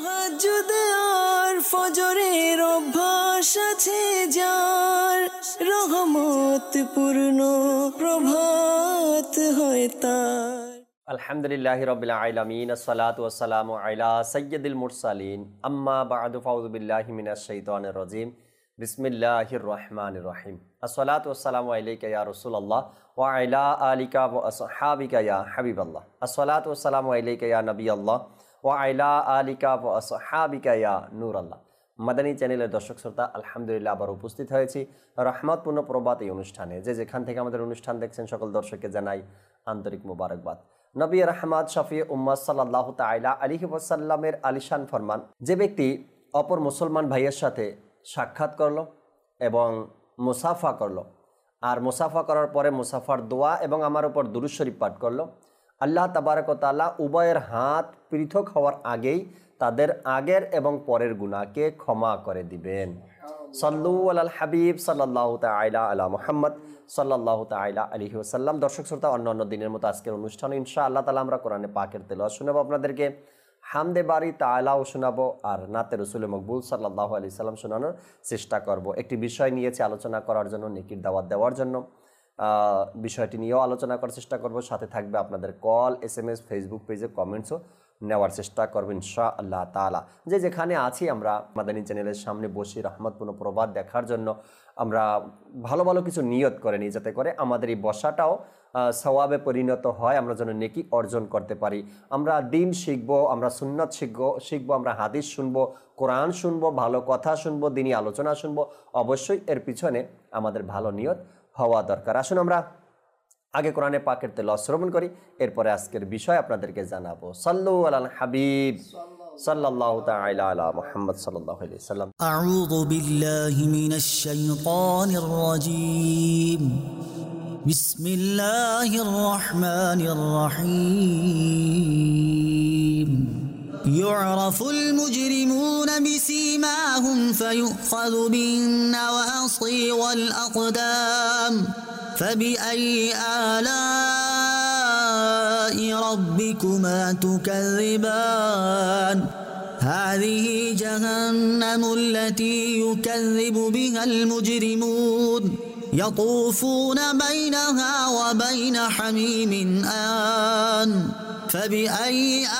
তাহাজ্জুদ আর ফজরের অভ্যাস আছে যার, রহমত পূর্ণ প্রভাত হয় তার। আলহামদুলিল্লাহি রাব্বিল আলামিন, আসসালাতু ওয়াসসালামু আলা সাইয়্যিদিল মুরসালিন, আম্মা বা'দু, ফাউযু বিল্লাহি মিনাশ শাইতানির রাজীম, বিসমিল্লাহির রহমানির রহিম। আসসালাতু ওয়াসসালামু আলাইকা ইয়া রাসূলুল্লাহ ওয়া আলা আলিকা ওয়া আসহাবিকা ইয়া হাবিবাল্লাহ। আসসালাতু ওয়াসসালামু আলাইকা ইয়া নবিয়াল্লাহ ওয়া আলা আলিকা ওয়া আসহাবিকা ইয়া নূরাল্লাহ। মাদানী চ্যানেলের দর্শক শ্রোতা, আলহামদুলিল্লাহ আবার উপস্থিত হয়েছি রহমতপূর্ণ প্রভাত এই অনুষ্ঠানে। যেখান থেকে আমাদের অনুষ্ঠান দেখছেন সকল দর্শককে জানাই আন্তরিক মোবারকবাদ। নবী রাহমাত শফি উম্মাত সাল্লাল্লাহু তাআলা আলাইহি ওয়াসাল্লামের আলিশান ফরমান, যে ব্যক্তি অপর মুসলমান ভাইয়ের সাথে সাক্ষাৎ করলো এবং মুসাফা করলো, আর মুসাফা করার পরে মুসাফার দোয়া এবং আমার উপর দুরূদ শরীফ পাঠ করলো, আল্লাহ তাবারক ওয়া তাআলা উভয়ের হাত পৃথক হওয়ার আগেই তাদের আগের এবং পরের গুনাহকে ক্ষমা করে দিবেন। সাল্লু আলাল হাবিব সাল্লাল্লাহু তাআলা আলা মুহাম্মদ সাল্লাল্লাহু তাআলা আলাইহি ওয়াসাল্লাম। দর্শক শ্রোতা, অন্যান্য দিনের মতো আজকের অনুষ্ঠানে ইনশাআল্লাহ তাআলা আমরা কোরআনে পাকের তেলাওয়াত শোনাবো আপনাদেরকে, হামদে বারি তাআলাও শোনাবো, আর নাতে রাসূল মকবুল সাল্লাল্লাহু আলাইহি সাল্লাম শোনানোর চেষ্টা করব। একটি বিষয় নিয়েছি আলোচনা করার জন্য, নেকির দাওয়াত দেওয়ার জন্য। বিষয়টি নিয়েও আলোচনা করার চেষ্টা করব, সাথে থাকবে আপনাদের কল, SMS, ফেসবুক পেজে কমেন্টসও নেওয়ার চেষ্টা করবো ইনশাআল্লাহ তাআলা। যেখানে আছি আমরা মাদানী চ্যানেলের সামনে বসি রহমতপূর্ণ প্রভাত দেখার জন্য, আমরা ভালো ভালো কিছু নিয়ত করে নিই, যাতে করে আমাদের এই বসাটাও সওয়াবে পরিণত হয়, আমরা যেন নেকি অর্জন করতে পারি। আমরা দিন শিখবো, আমরা সুন্নাত শিখবো, আমরা হাদিস শুনবো, কোরআন শুনবো, ভালো কথা শুনবো, দিনী আলোচনা শুনবো। অবশ্যই এর পিছনে আমাদের ভালো নিয়ত হওয়া দরকার। আসুন আমরা আগে কোরআনে পাকের তেলাওয়াত শ্রবণ করি, এরপরে আজকের বিষয় আপনাদেরকে জানাবো। সাল্লু আলাল হাবিব সাল্লাল্লাহু তাআলা আলা মুহাম্মদ সাল্লাল্লাহু আলাইহি ওয়াসাল্লাম। আউযু বিল্লাহি মিনাশ শাইতানির রাজীম। বিসমিল্লাহির রহমানির রহিম। يعرف المجرمون بسيماهم فيؤخذ بالنواصي والأقدام فبأي آلاء ربكما تكذبان هذه جهنم التي يكذب بها المجرمون يطوفون بينها وبين حميم آن فبأي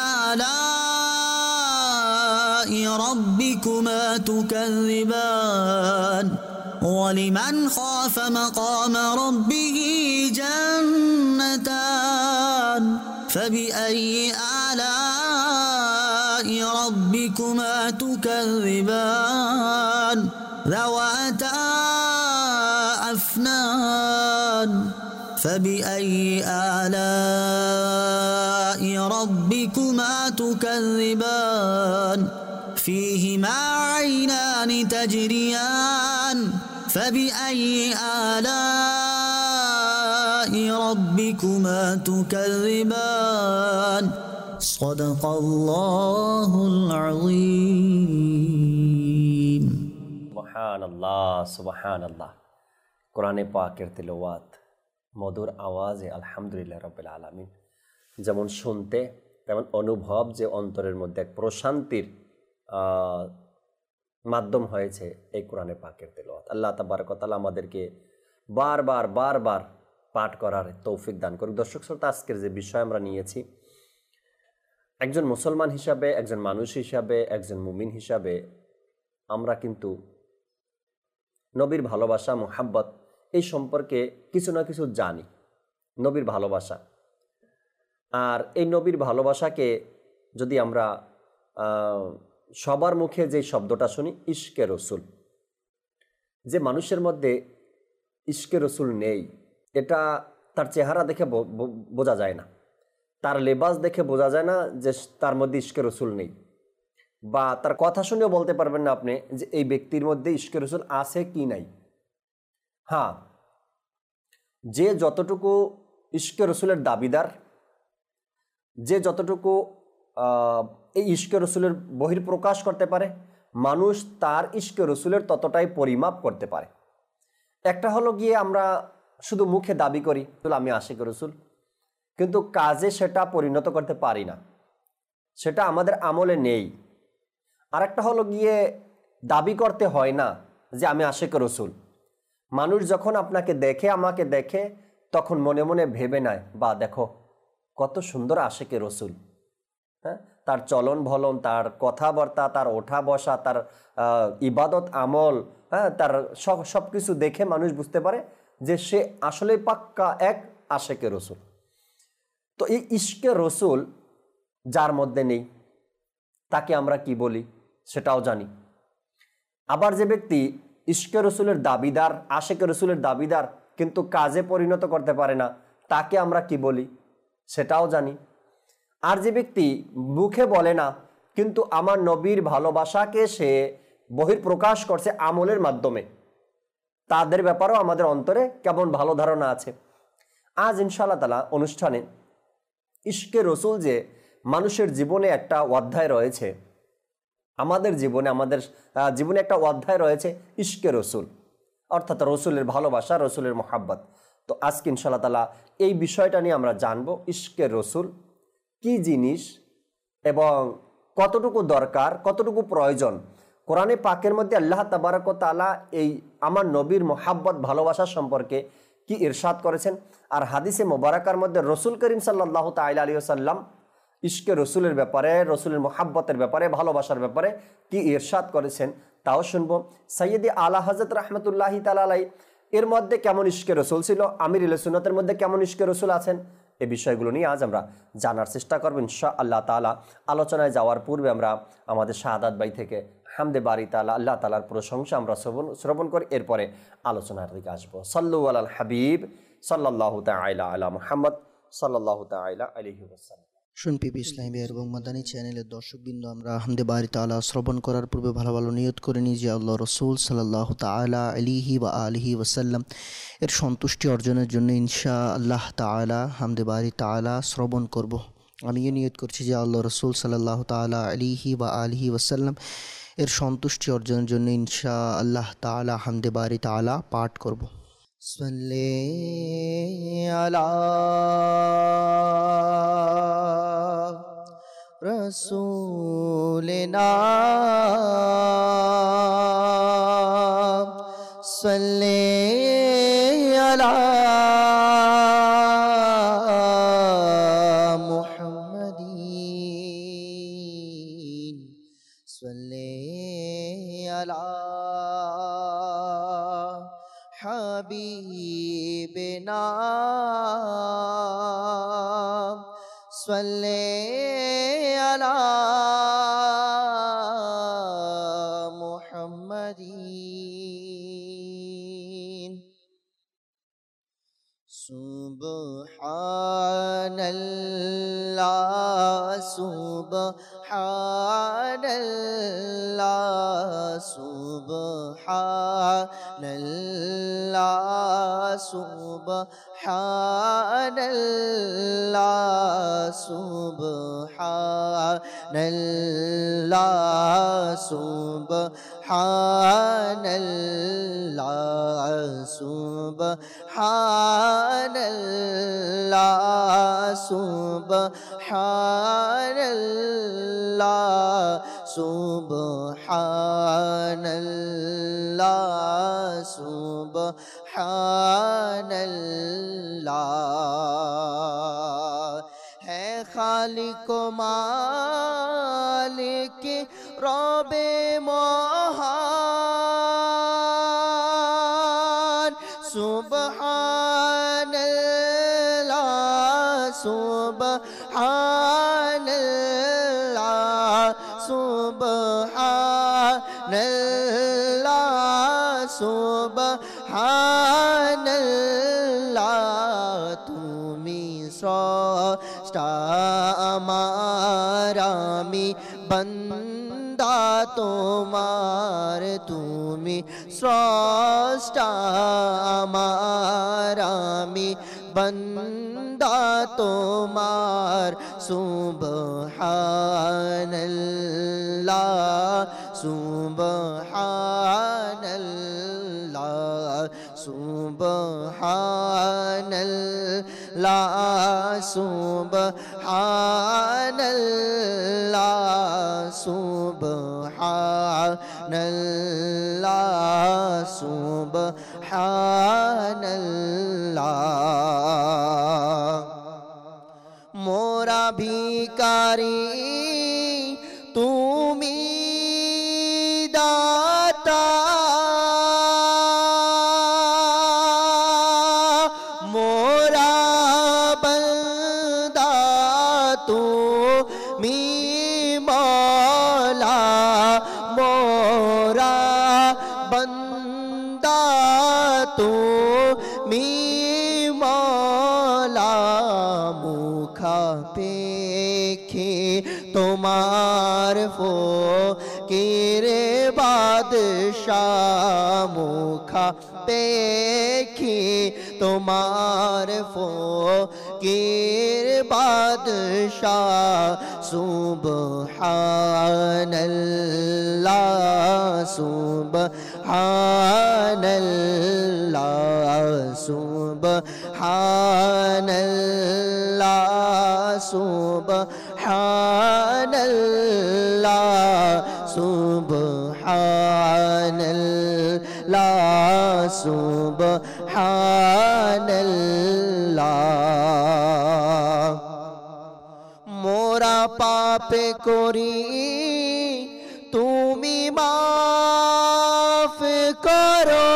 آلاء ربكما تكذبان ولمن خاف مقام ربه جنتان فبأي آلاء ربكما تكذبان ذواتا أفنان فبأي آلاء ربكما تكذبان فيهما عينان تجريان فبأي آلاء ربكما تكذبان صدق الله العظيم। সুবহানাল্লাহ সুবহানাল্লাহ। কোরআনে পাকের তেলাওয়াত মধুর আওয়াজে আলহামদুলিল্লাহ রাব্বিল আলামিন, যেমন শুনতে তেমন অনুভব যে অন্তরের মধ্যে এক প্রশান্তির মাধ্যম হয়েছে এই কোরআনে পাকের তেলাওয়াত। আল্লাহ তাবারক ওয়া তাআলা আমাদেরকে বারবার পাঠ করার তৌফিক দান করুন। দর্শক শ্রোতা, আজকের যে বিষয় আমরা নিয়েছি, একজন মুসলমান হিসাবে, একজন মানুষ হিসাবে, একজন মুমিন হিসাবে আমরা কিন্তু নবীর ভালোবাসা, মুহাব্বত এই সম্পর্কে কিছু না কিছু জানি। নবীর ভালোবাসা, আর এই নবীর ভালোবাসাকে যদি আমরা সবার মুখে যে শব্দটা শুনি, ইশকে রসুল, যে মানুষের মধ্যে ইশকে রসুল নেই, এটা তার চেহারা দেখে বোঝা যায় না, তার লেবাস দেখে বোঝা যায় না যে তার মধ্যে ইশকে রসুল নেই, বা তার কথা শুনেও বলতে পারবেন না আপনি যে এই ব্যক্তির মধ্যে ইশকে রসুল আছে কি নাই। হ্যাঁ, যে যতটুকু ইশকে রসুলের দাবিদার, যে যতটুকু এই ইশকে রসুলের বহির্প্রকাশ করতে পারে, মানুষ তার ইশকে রসুলের ততটাই পরিমাপ করতে পারে। একটা হলো গিয়ে আমরা শুধু মুখে দাবি করি আমি আশিক রসুল, কিন্তু কাজে সেটা পরিণত করতে পারি না, সেটা আমাদের আমলে নেই। আরেকটা হলো গিয়ে দাবি করতে হয় না যে আমি আশিক রসুল। মানুষ যখন আপনাকে দেখে, আমাকে দেখে, তখন মনে মনে ভেবে নেয়, বা দেখো কত সুন্দর আশিকে রসুল। হ্যাঁ, তার চলন ভলন, তার কথাবার্তা, তার ওঠা বসা, তার ইবাদত আমল, হ্যাঁ, তার সব কিছু দেখে মানুষ বুঝতে পারে যে সে আসলে পাক্কা এক আশিকে রসুল। তো এই ইশকে রসুল যার মধ্যে নেই তাকে আমরা কি বলি সেটাও জানি। আবার যে ব্যক্তি ইশকে রসুলের দাবিদার, আশিকে রসুলের দাবিদার, কিন্তু কাজে পরিণত করতে পারে না, তাকে আমরা কি বলি সেটাও জানি। আর যে ব্যক্তি মুখে বলে না, কিন্তু আমার নবীর ভালোবাসাকে সে বহিঃপ্রকাশ করছে আমলের মাধ্যমে, তাদের ব্যাপারেও আমাদের অন্তরে কেমন ভালো ধারণা আছে। আজ ইনশাআল্লাহ তাআলা অনুষ্ঠানে ইশকে রসুল যে মানুষের জীবনে একটা অধ্যায় রয়েছে, আমাদের জীবনে একটা অধ্যায় রয়েছে ইশকে রসুল, অর্থাৎ রসুলের ভালোবাসা, রসুলের মোহাব্বত। তো আজকে ইনশাআল্লাহ তাআলা এই বিষয়টা নিয়ে আমরা জানবো ইশকে রসুল কি জিনিস এবং কতটুকু দরকার, কতটুকু প্রয়োজন। কোরআনে পাকের মধ্যে আল্লাহ তাবারক ওয়া তাআলা এই আমার নবীর মোহাব্বত, ভালোবাসা সম্পর্কে কি ইরশাদ করেছেন, আর হাদিসে মোবারকার মধ্যে রসুল করিম সাল্লাল্লাহু তাআলা আলাইহি ওয়াসাল্লাম ইশকে রসুলের ব্যাপারে, রসুলের মোহাব্বতের ব্যাপারে, ভালোবাসার ব্যাপারে কি ইরশাদ করেছেন তাও শুনবো। সাইয়্যিদি আলা হযরত রাহমাতুল্লাহি তাআলা আলাইহি এর মধ্যে কেমন ইশকে রসুল ছিল, আমিরুল সুন্নাতের মধ্যে কেমন ইশকে রসুল আছেন, এই বিষয়গুলো নিয়ে আজ আমরা জানার চেষ্টা করব ইনশাআল্লাহ তাআলা। আলোচনায় যাওয়ার পূর্বে আমরা আমাদের শাহাদাত ভাই থেকে হামদে বারি তাআলা, আল্লাহ তাআলার প্রশংসা আমরা শ্রবণ করি, এরপরে আলোচনার দিকে আসবো। সাল্লু আলাল হাবিব সাল্লাল্লাহু তাআলা আলা মুহাম্মদ সাল্লাল্লাহু তাআলা আলাইহি ওয়াসাল্লাম। শুনপিপি ইসলামী এবং মাদানী চ্যানেলের দর্শকবৃন্দ, আমরা হামদে বারি তাআলা শ্রবণ করার পূর্বে ভালো ভালো নিয়ত করে নিই যে আল্লাহ রসুল সাল্লাল্লাহু তাআলা আলাইহি ওয়া আলিহি ওয়াসাল্লাম এর সন্তুষ্টি অর্জনের জন্য ইনশাআল্লাহ তাআলা হামদে বারি তাআলা শ্রবণ করব। আমিও নিয়ত করছি যে আল্লাহ রসুল সাল্লাল্লাহু তাআলা আলাইহি ওয়া আলিহি ওয়াসাল্লাম এর সন্তুষ্টি অর্জনের জন্য ইনশাআল্লাহ তাআলা হামদে বারি তাআলা পাঠ করব। সাল্লি আলা রসুলিনা সাল্লি আলা মুহাম্মাদিন সাল্লি আলা হাবিবিনা সাল্লি আলা মুহাম্মাদিন। সুবহানাল্লাহ সুবহানাল্লাহ সুবহানাল্লাহ সুবহানাল্লাহ সুবহানাল্লাহ সুবহানাল্লাহ সুবহানাল্লাহ সুবহানাল্লাহ সুবহানাল্লাহ সুবহানাল্লাহ। হে খালিক মালিক রবে মহান সুবহানাল্লাহ সুবহানাল্লাহ সুবহানাল্লাহ সুবহানাল্লাহ। তুমি স্রষ্টা আমার, আমি বান্দা তোমার, তুমি স্রষ্টা আমার, আমি বান্দা তোমার। সুবহানাল্লাহ সুবহানাল্লাহ সুবহানাল্লাহ সুবহানাল্লাহ সুবহানাল্লাহ सुबहानल्लाह सुबहानल्लाह। मोरा भिखारी तुमी दाता, मोरा बंदा तुमी मौला, मोरा बंदा तुमी मौला। मुखा पेखे তোমার ফকিরে বাদশাহ, মুখা দেখি তোমার ফকির বাদশাহ। সুবহানাল্লাহ সুবহানাল্লাহ সুবহানাল্লাহ সুবহানাল্লাহ সুবহানাল্লাহ সুবহানাল্লাহ। মোরা পাপে করি তুমি মাফ করো,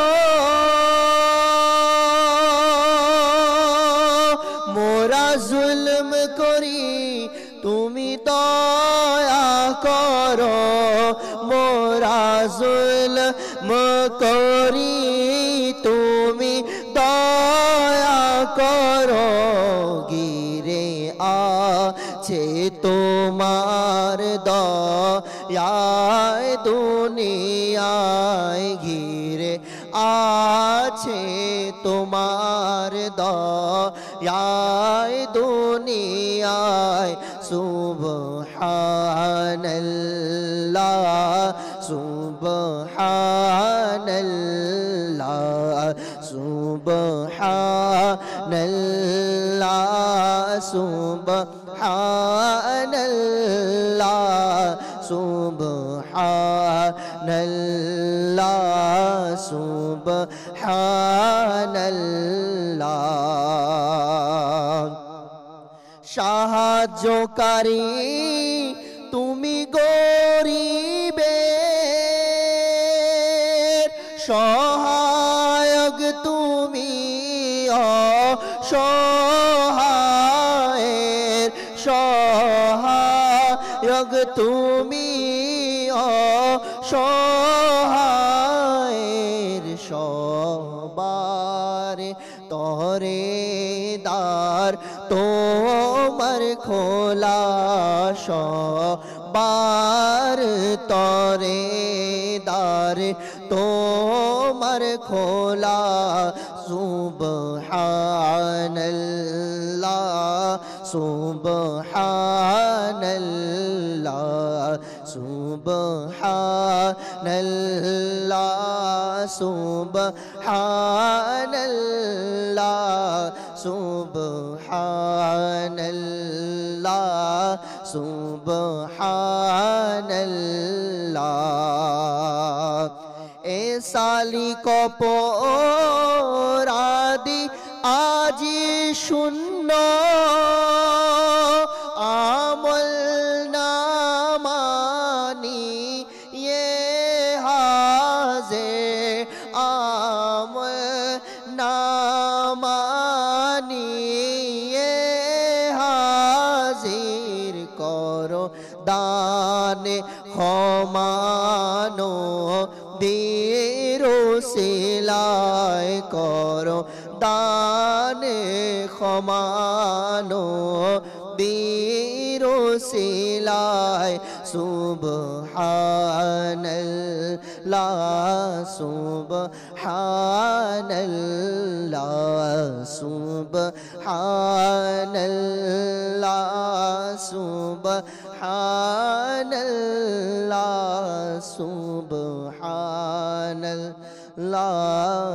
মোরা জুলম করি তুমি দয়া করো, মোরা জুলম করি তুমি দয়া করো। গিরে আছে তোমার দয়ায় দুনিয়ায়, ঘিরে আছে তোমার দয়ায় দুনিয়ায়। সুবহানাল্লাহ সুবহানাল্লাহ সুবহানাল্লাহ সুবহানাল্লাহ সুবহানাল্লাহ সুবহানাল্লাহ। সাহায্যকারী তুমি গরিবের, সহায়ক তুমি অসহায়ের, সহায়ক তুমি অসহায়ের। সবার তরে দ্বার তোমার খোলা, সবার তরে দ্বার তোমার খোলা। সুবহানাল্লাহ সুবহানাল্লাহ সুবহানাল্লাহ সুবহানাল্লাহ সুবহানাল্লাহ সুবহানাল্লাহ। এ সালি কপরাদি আজি শূন্য, আমল নামানি ये हाजे, আমল নামানি ये হাজির করো দানে ক্ষমানো বিরুসিলায় করো দানে ক্ষমানো বিরুসিলায়। সুবহানাল্লাহ সুবহানাল্লাহ সুবহানাল্লাহ সুবহানাল্লাহ সুবহানাল্লাহ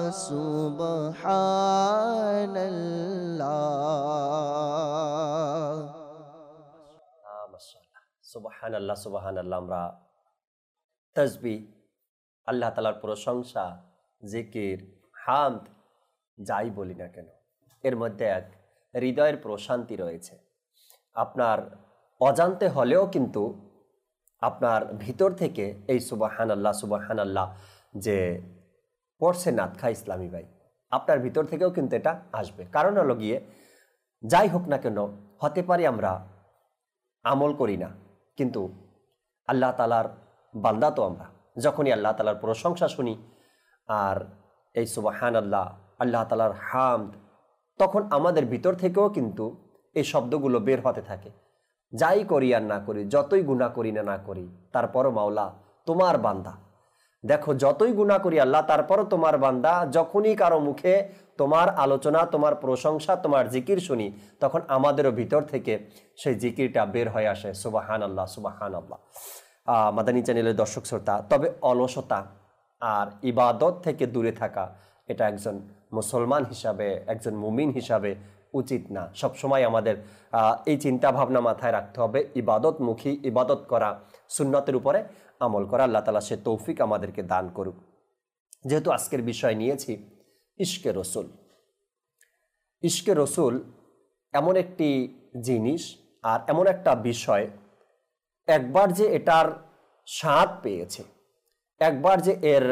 সুবহানাল্লাহ। সুবহানাল্লাহ সুবহানাল্লাহ। আমরা তসবিহ, আল্লাহ তাআলার প্রশংসা, জিকির, হামদ যাই বলি না কেন, এর মধ্যে এক হৃদয়ের প্রশান্তি রয়েছে। আপনার অজান্তে হলেও কিন্তু আপনার ভিতর থেকে এই সুবহানাল্লাহ সুবহানাল্লাহ যে পড়ছে নাতখা ইসলামী ভাই, আপনার ভিতর থেকেও কিন্তু এটা আসবে। কারণ হলো গিয়ে, যাই হোক না কেন, হতে পারে আমরা আমল করি না, কিন্তু আল্লাহ তাআলার বান্দা তো আমরা। যখনই আল্লাহ তাআলার প্রশংসা শুনি আর এই সুবহানাল্লাহ, আল্লাহ তাআলার হামদ, তখন আমাদের ভিতর থেকেও কিন্তু এই শব্দগুলো বের হতে থাকে। যাই করি আর না করি, যতই গুনাহ করি না করি, তারপরও মাওলা তোমার বান্দা। দেখো, যতই গুনাহ করি আল্লাহ, তারপরও তোমার বান্দা। যখনই কারো মুখে তোমার আলোচনা, তোমার প্রশংসা, তোমার জিকির শুনি, তখন আমাদেরও ভিতর থেকে সেই জিকিরটা বের হয়ে আসে, সুবহানাল্লাহ সুবহানাল্লাহ। মাদানী চ্যানেলের দর্শক শ্রোতা, তবে অলসতা আর ইবাদত থেকে দূরে থাকা, এটা একজন মুসলমান হিসাবে, একজন মুমিন হিসাবে উচিত না। সবসময় আমাদের এই চিন্তা ভাবনা মাথায় রাখতে হবে, ইবাদতমুখী, ইবাদত করা, সুন্নতের উপরে আমল করা। আল্লাহ তাআলা সে তৌফিক আমাদেরকে দান করুক। যেহেতু আজকের বিষয় নিয়েছি ইশকে রসুল। ইশকে রসুল এমন একটি জিনিস আর এমন একটা বিষয়, একবার যে এটার স্বাদ পেয়েছে, একবার যে এর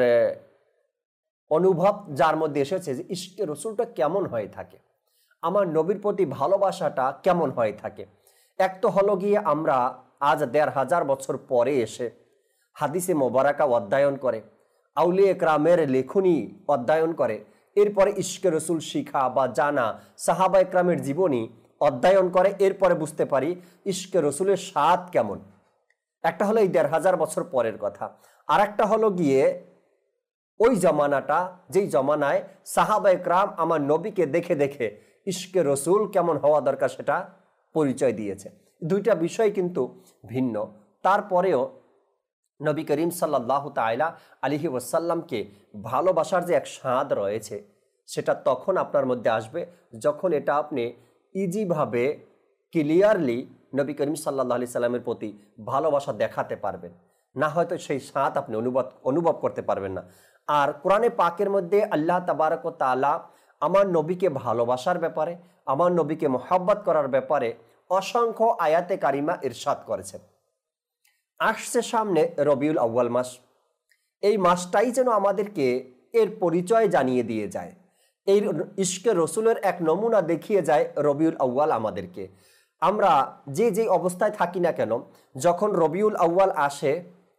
অনুভব যার মধ্যে এসেছে যে ইশকে রসুলটা কেমন হয়ে থাকে, আমার নবীর প্রতি ভালোবাসাটা কেমন হয়ে থাকে। এক তো হলো গিয়ে আমরা আজ ১৫০০ বছর পরে এসে হাদিসে মোবারকা অধ্যয়ন করে, আউলিয়া একরামের লেখনী অধ্যয়ন করে, এরপরে ইশকে রসুল শিখা বা জানা, সাহাবা একরামের জীবনী অধ্যয়ন করে, এরপরে বুঝতে পারি ইশকে রসুলের স্বাদ কেমন। একটা হলো এই ১৫০০ বছর পরের কথা, আর একটা হলো গিয়ে ওই জমানাটা, যেই জমানায় সাহাবা একরাম আমার নবীকে দেখে দেখে ইশকে রসুল কেমন হওয়া দরকার সেটা পরিচয় দিয়েছে। দুইটা বিষয় কিন্তু ভিন্ন। তারপরেও নবী করিম সাল্লাল্লাহু তাআলা আলাইহি ওয়াসাল্লামকে ভালোবাসার যে এক স্বাদ রয়েছে, সেটা তখন আপনার মধ্যে আসবে যখন এটা আপনি ইজিভাবে, ক্লিয়ারলি নবী করিম সাল্লাল্লাহু আলাইহি সাল্লামের প্রতি ভালোবাসা দেখাতে পারবেন। না হয়তো সেই স্বাদ আপনি অনুভব করতে পারবেন না। আর কোরআনে পাকের মধ্যে আল্লাহ তাবারক ওয়া তাআলা আমার নবীকে ভালোবাসার ব্যাপারে, আমার নবীকে মহব্বত করার ব্যাপারে অসংখ্য আয়াতে কারিমা ইরশাদ করেছেন। আসছে সামনে রবিউল আউয়াল মাস, এই মাসটাই যেন আমাদেরকে এর পরিচয় জানিয়ে দিয়ে যায়, এই ইশকে রসুলের এক নমুনা দেখিয়ে যায় রবিউল আউয়াল আমাদেরকে। আমরা যে অবস্থায় থাকি না কেন, যখন রবিউল আউয়াল আসে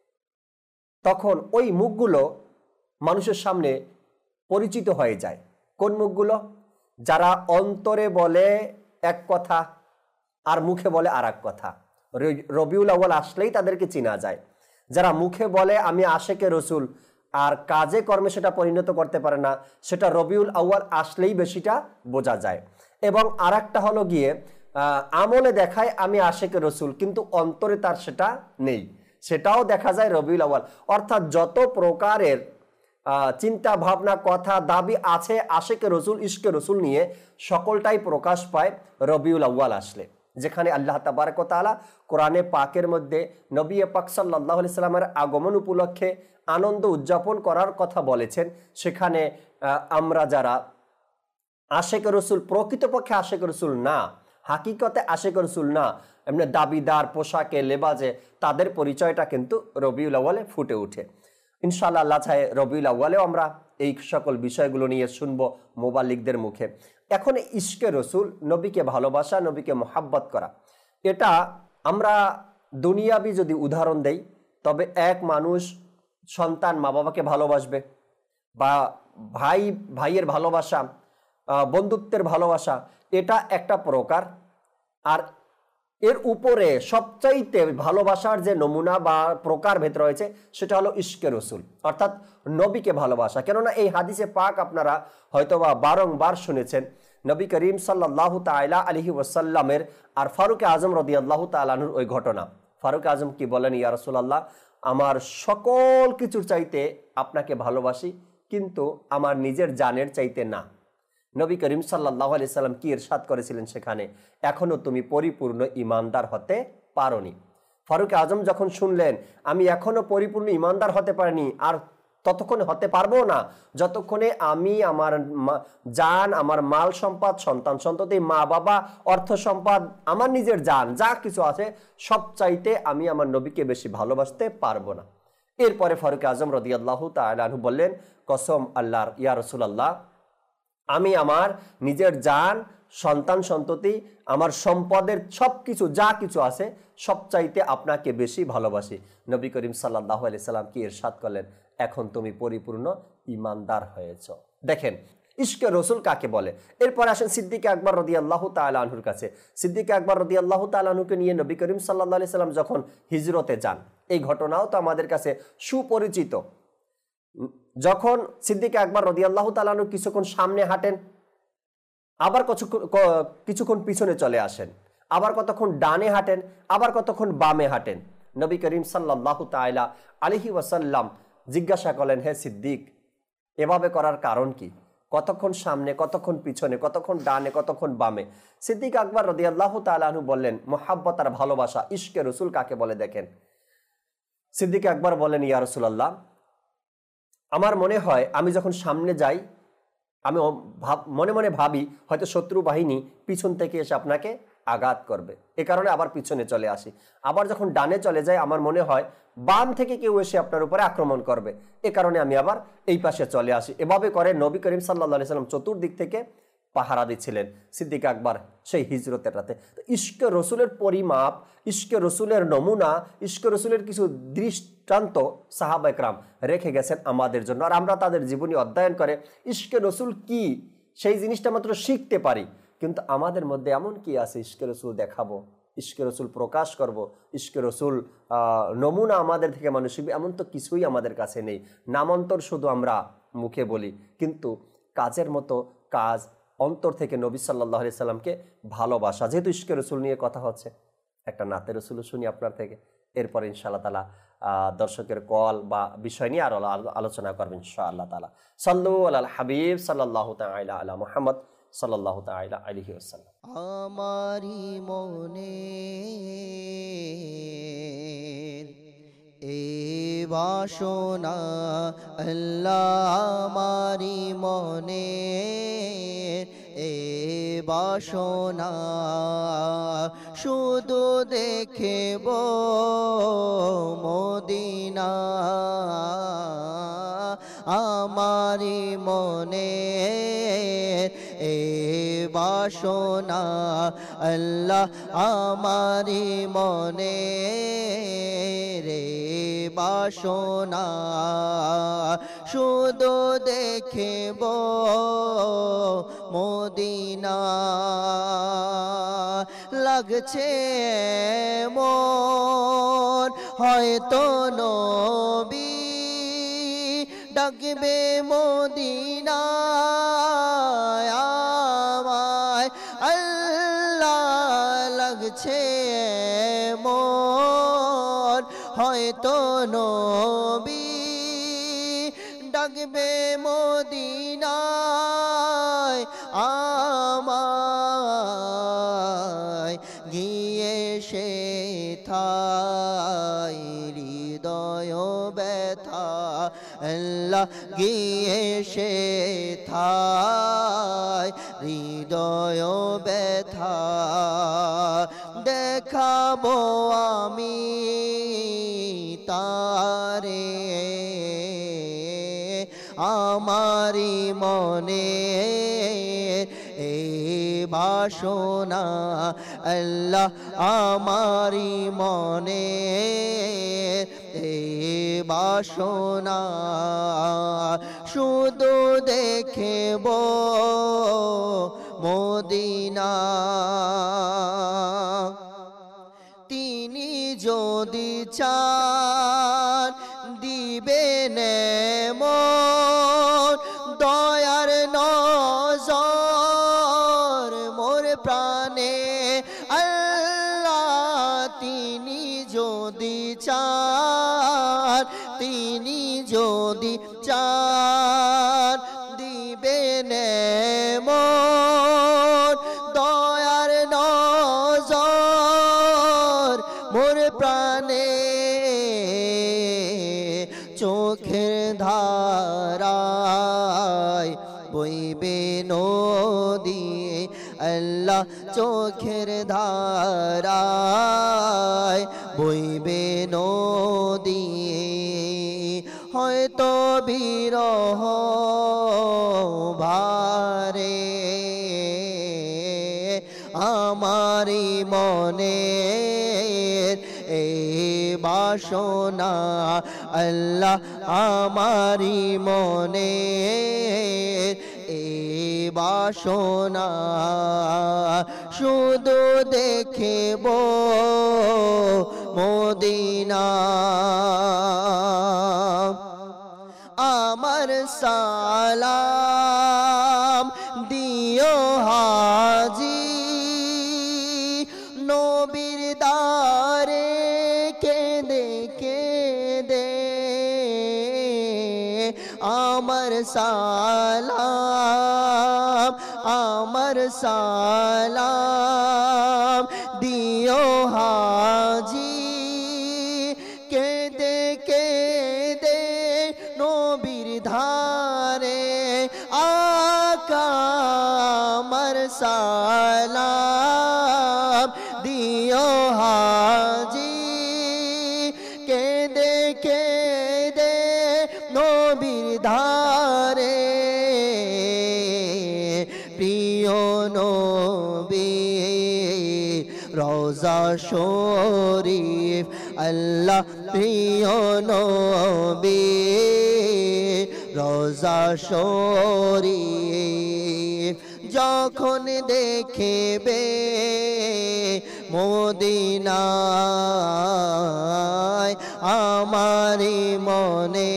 তখন ওই মুখগুলো মানুষের সামনে পরিচিত হয়ে যায়। কোন মুখগুলো? যারা অন্তরে বলে এক কথা আর মুখে বলে আর এক কথা, রবিউল আউয়াল আসলেই তাদেরকে চেনা যায়। যারা মুখে বলে আমি আশেকে রসুল আর কাজে কর্মে সেটা পরিণত করতে পারে না, সেটা রবিউল আউয়াল আসলেই বেশিটা বোঝা যায়। এবং আর একটা হলো গিয়ে আমলে দেখায় আমি আশেকে রসুল, কিন্তু অন্তরে তার সেটা নেই, সেটাও দেখা যায় রবিউল আউয়াল। অর্থাৎ যত প্রকারের চিন্তা ভাবনা, কথা, দাবি আছে আশেকে রসুল, ইশকে রসুল নিয়ে, সকলটাই প্রকাশ পায় রবিউল আউয়াল আসলে। যেখানে আল্লাহ তাবারক ওয়া তাআলা কোরআনে পাকের মধ্যে নবী পাক সাল্লাল্লাহু আলাইহি সাল্লামের আগমন উপলক্ষে আনন্দ উদযাপন করার কথা বলেছেন, সেখানে আমরা যারা আশেকে রসুল, প্রকৃতপক্ষে আশেকে রসুল না, হাকিকতে আশেকে রসুল না, এমনি দাবিদার, পোশাকে, লেবাজে, তাদের পরিচয়টা কিন্তু রবিউল আউয়ালে ফুটে ওঠে। ইনশাআল্লাহ আল্লাহ চাহে রবিউল আউয়ালেও আমরা এই সকল বিষয়গুলো নিয়ে শুনবো মুবাল্লিগদের মুখে। এখন ইশকে রসুল, নবীকে ভালোবাসা, নবীকে মোহাব্বত করা, এটা আমরা দুনিয়াবি যদি উদাহরণ দেই, তবে এক মানুষ সন্তান মা বাবাকে ভালোবাসবে, বা ভাইয়ের ভালোবাসা, বন্ধুত্বের ভালোবাসা, এটা একটা প্রকার। আর এর উপরে সবচাইতে ভালোবাসার যে নমুনা বা প্রকার ভেদ রয়েছে, সেটা হলো ইশকে রসুল, অর্থাৎ নবীকে ভালোবাসা। কেননা এই হাদিসে পাক আপনারা হয়তোবা বারংবার শুনেছেন, নবী করিম সাল্লাল্লাহু তাআলা আলাইহি ওয়াসাল্লামের আর ফারুক আজম রাদিয়াল্লাহু তাআলা আনহুর ওই ঘটনা। ফারুক আজম কি বলেন, ইয়া রাসূলুল্লাহ, আমার সকল কিছুর চাইতে আপনাকে ভালোবাসি, কিন্তু আমার নিজের জানের চাইতে না। নবী করিম সাল্লাল্লাহু আলাইহি সাল্লাম কি ইরশাদ করেছিলেন সেখানে, এখনো তুমি পরিপূর্ণ ঈমানদার হতে পারোনি। ফারুক আজম যখন শুনলেন আমি এখনো পরিপূর্ণ ইমানদার হতে পারিনি, আর ততক্ষণে হতে পারবো না যতক্ষণে আমি আমার জান, আমার মাল সম্পদ, সন্তান সন্ততি, মা বাবা, অর্থ সম্পদ, আমার নিজের জান যা কিছু আছে সব চাইতে আমি আমার নবীকে বেশি ভালোবাসতে পারবো না। এরপরে ফারুক আজম রাদিয়াল্লাহু তাআলা আনহু বললেন, কসম আল্লাহর, ইয়া রাসূলুল্লাহ, আমি আমার নিজের জান, সন্তান সন্ততি, আমার সম্পদের সব কিছু যা কিছু আছে সব চাইতে আপনাকে বেশি ভালোবাসি। নবী করিম সাল্লাল্লাহু আলাইহি সাল্লাম কি ইরশাদ করলেন, এখন তুমি পরিপূর্ণ ইমানদার হয়েছ। দেখেন ইশকে রসুল কাকে বলে। এরপর আসেন সিদ্দিক আকবর রাদিয়াল্লাহু তাআলা আনহুর কাছে। সিদ্দিক আকবর রাদিয়াল্লাহু তাআলা আনহুকে নিয়ে নবী করিম সাল্লাল্লাহু আলাইহি সাল্লাম যখন হিজরতে যান, এই ঘটনাও তো আমাদের কাছে সুপরিচিত। যখন সিদ্দিক আকবর রাদিয়াল্লাহু তাআলা আনহু কিছুক্ষণ সামনে হাঁটেন, আবার কিছুক্ষণ পিছনে চলে আসেন, আবার কতক্ষণ ডানে হাঁটেন, আবার কতক্ষণ বামে হাঁটেন। নবী করিম সাল্লাল্লাহু তাআলা আলাইহি ওয়াসাল্লাম জিজ্ঞাসা করলেন, হে সিদ্দিক, এভাবে করার কারণ কি? কতক্ষণ সামনে, কতক্ষণ পিছনে, কতক্ষণ ডানে, কতক্ষণ বামে? সিদ্দিক আকবর রাদিয়াল্লাহু তাআলা আনহু বললেন, মুহাব্বত আর ভালোবাসা, ইশকে রসুল কাকে বলে দেখেন। সিদ্দিক আকবর বলেন, ইয়া রাসূলুল্লাহ, আমার মনে হয় আমি যখন সামনে যাই আমি মনে মনে ভাবি হয়তো শত্রু বাহিনী পিছন থেকে এসে আপনাকে আঘাত করবে, এ কারণে আবার পিছনে চলে আসি। আবার যখন ডানে চলে যাই আমার মনে হয় বাম থেকে কেউ এসে আপনার উপরে আক্রমণ করবে, এ কারণে আমি আবার এই পাশে চলে আসি। এভাবে করে নবী করিম সাল্লাল্লাহু আলাইহি সাল্লাম চতুর্দিক থেকে পাহারা দিচ্ছিলেন সিদ্দিক আকবর সেই হিজরতের রাতে। তো ইশকে রসুলের পরিমাপ, ইশকে রসুলের নমুনা, ইশকে রসুলের কিছু দৃষ্টান্ত সাহাবা একরাম রেখে গেছেন আমাদের জন্য, আর আমরা তাদের জীবনী অধ্যয়ন করে ইশকে রসুল কি সেই জিনিসটা মাত্র শিখতে পারি। কিন্তু আমাদের মধ্যে এমন কি আছে ইশকে রসুল দেখাবো, ইশকে রসুল প্রকাশ করব, ইশকে রসুল নমুনা আমাদের থেকে মানুষ শিখবে, এমন তো কিছুই আমাদের কাছে নেই। নামান্তর শুধু আমরা মুখে বলি, কিন্তু কাজের মতো কাজ, অন্তর থেকে নবী সাল্লাল্লাহু আলাইহি সাল্লামকে ভালোবাসা। যেহেতু ইশকে রসুল নিয়ে কথা হচ্ছে, একটা নাতে রসুল শুনি আপনার থেকে, এরপর ইনশাআল্লাহ তাআলা দর্শকের কল বা বিষয় নিয়ে আরো আলোচনা করবেন ইনশাআল্লাহ তাআলা। সাল্লু আলাল হাবিব সাল্লাল্লাহু তাআলা আলা মুহাম্মদ সাল্লাল্লাহু তাআলা আলাইহি ওয়াসাল্লাম। আমারি মনে এ বাসনা আল্লাহ, আমারি মনে এ বাসনা, শুধু দেখব মদিনা। আমারি মনে এ বাসনা আল্লাহ, আমারি মনে রে বাসনা, শুধু দেখব মদিনা। লাগছে মন হয়তো নবী ডাকবে মদিনায় আমায়, আল্লাহ লাগছে মন হয়তো নবী ডাকবে মদিনায় আমায়, গিয়ে সে ঠাই হৃদয় ব্যথা আল্লাহ, গিয়ে সে ঠাই হৃদয় ব্যথা দেখাবো আমি তারে। আমারি মনে এই বাসনা আল্লাহ, আমারি মনে এই বাসনা, শুধু দেখব মদিনা। তিনি যদি চান দিবেন মন দয়ার নজর মোর প্রাণে আল্লাহ। তিনি যদি চান, তিনি যদি চান দিবেন মন দয়ার নজর মোর প্রাণ চোখের ধারায় বইবে নদী আল্লাহ চোখের ধারায় বইবে নদী হয়তো বিরহ ভারে আমারি মনের এই বাসনা আল্লাহ আমারি মনের এই বাসনা শুধু দেখব মদিনা আমার সালাম দিও হাজি নবীর দারে কেঁদে কেঁদে আমার সালাম দিও হাজি কেঁদে কেঁদে নবীর ধারে আকা আমার সালাম দিও হাজি কেঁদে কেঁদে নবীর ধারে প্রিয় নবী রওজা শরীফ আল্লাহ প্রিয় নবী রওজা শরীফ যখন দেখবে মদিনায় আমারি মনে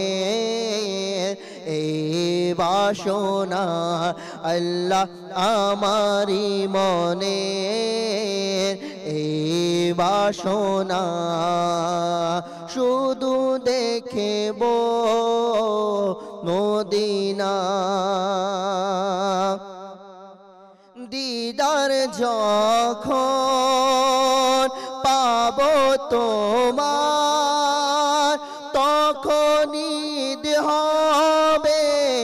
এই বাসনা আল্লাহ আমারি মনে এই বাসনা শুধু দেখব মদিনা দিদার যখন পাব তোমার তখনই হবে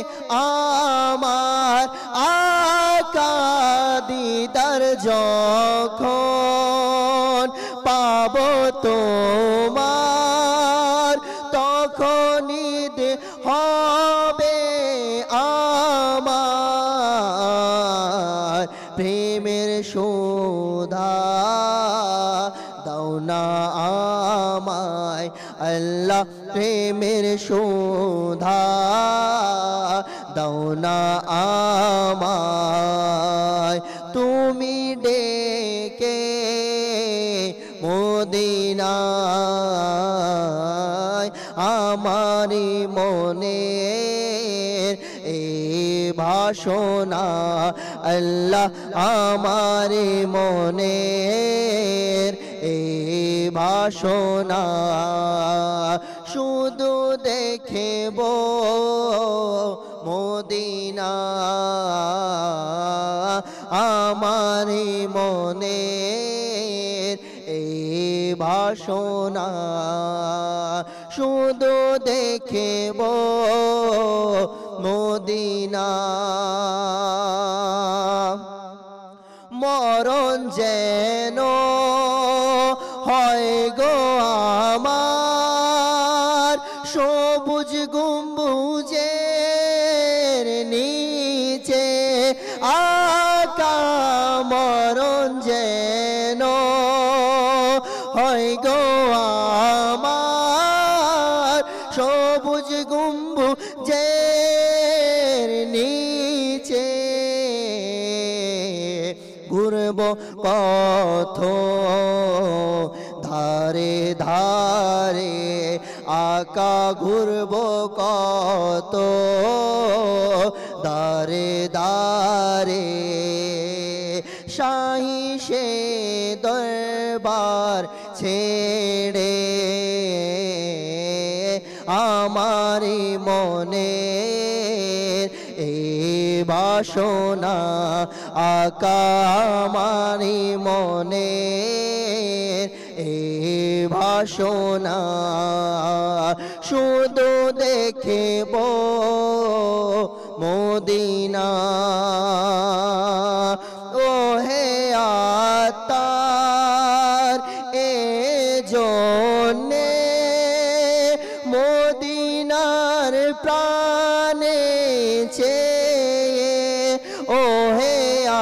আমার আকা দিদার যখন পাব তোমার তখনই হবে আমার প্রেমের সুধা দাও না আমায় আল্লাহ প্রেমের সুধা দাও না আমায় তুমি ডেকে মদিনায় আমারি মনের এই বাসনা আল্লাহ আমারি মনের এই বাসনা শুধু দেখব মদিনা আমারি মনের এই বাসনা শুধু দেখব মদিনা মরণ যেন হয় গো আমার সবুজ গম্বুজের নিচে আকা মরণ যেন হয় গো আমার সবুজ গম্বুজের নিচে ঘুরব পথ ধারে ধারে আকা ঘুরব কত দারে দারে শাহী সে দরবার ছেড়ে আমারি মনের এই বাসনা আকা আমারি মনের এই বাসনা শুধু দেখব মদিনা ও হে আত্মার এ জন্যে মদিনার প্রাণে চেয়ে ও হে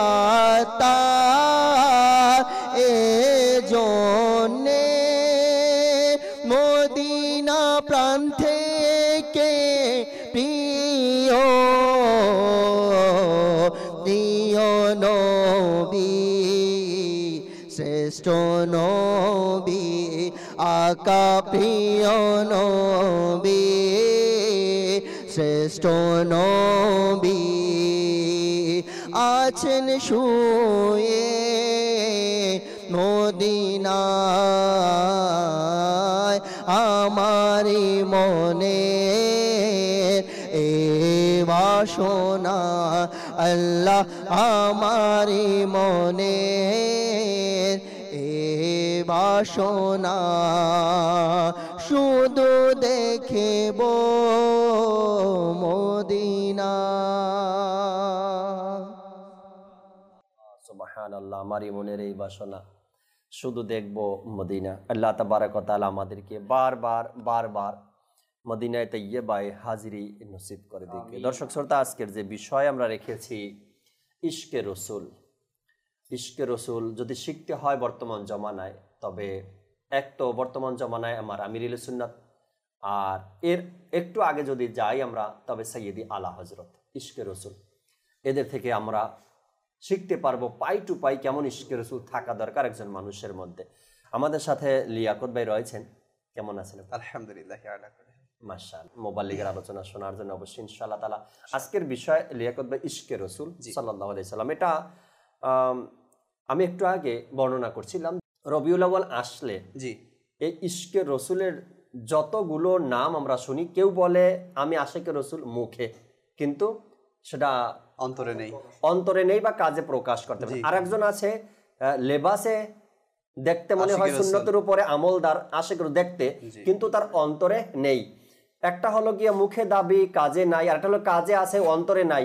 আত্মার এ জন্যে মদিনা প্রাণ থেকে প্রিয় প্রিয় নবী শ্রেষ্ঠ নবী আকা প্রিয় নবী শ্রেষ্ঠ নবী আছেন শুয়ে মদিনায় আমারি মনে এ বাসনা আল্লাহ আমারি মনে এ বাসনা শুধু দেখব মদিনা। সুবহানাল্লাহ, আমারই মনের এই বাসনা শুধু দেখব মদিনা। আল্লাহ তাবারক ওয়া তাআলা আমাদেরকে বারবার মদিনায় তাইয়্যিবায় হাজিরি নসিব করে দিক। দর্শক শ্রোতা, আজকের যে বিষয় আমরা রেখেছি ইশকে রসুল। ইশকে রসুল যদি শিখতে হয় বর্তমান জমানায়, তবে এক তো বর্তমান জমানায় আমার আমিরুল সুন্নাত, আর এর একটু আগে যদি যাই আমরা, তবে সৈয়দি আলা হজরত ইশকে রসুল, এদের থেকে আমরা শিখতে পারবো পাই টু পাই কেমন ইশকে রসুল থাকা দরকার একজন মানুষের মধ্যে। আমাদের সাথে লিয়াকত ভাই রয়েছেন, কেমন আছেন? আলহামদুলিল্লাহ, মাশাআল্লাহ। মোবাল্লিগের আলোচনা শোনার জন্য অবশ্যই ইনশাআল্লাহ তাআলা আজকের বিষয় লিয়াকত ভাই ইশকে রসুল সাল্লাল্লাহু আলাইহি সাল্লাম। এটা আমি একটু আগে বর্ণনা করছিলাম, রবিউল আউয়াল আসলে জি এই ইশকে রসুলের যতগুলো নাম আমরা শুনি, কেউ বলে আমি আশিকে রসুল মুখে, কিন্তু সেটা অন্তরে নেই বা কাজে প্রকাশ করতে পারে। আরেকজন আছে লেবাসে দেখতে মনে হয় সুন্নতের উপরে আমলদার আশিক দেখতে, কিন্তু তার অন্তরে নেই। একটা হলো গিয়ে মুখে দাবি কাজে নাই, আর একটা হলো কাজে আছে অন্তরে নাই।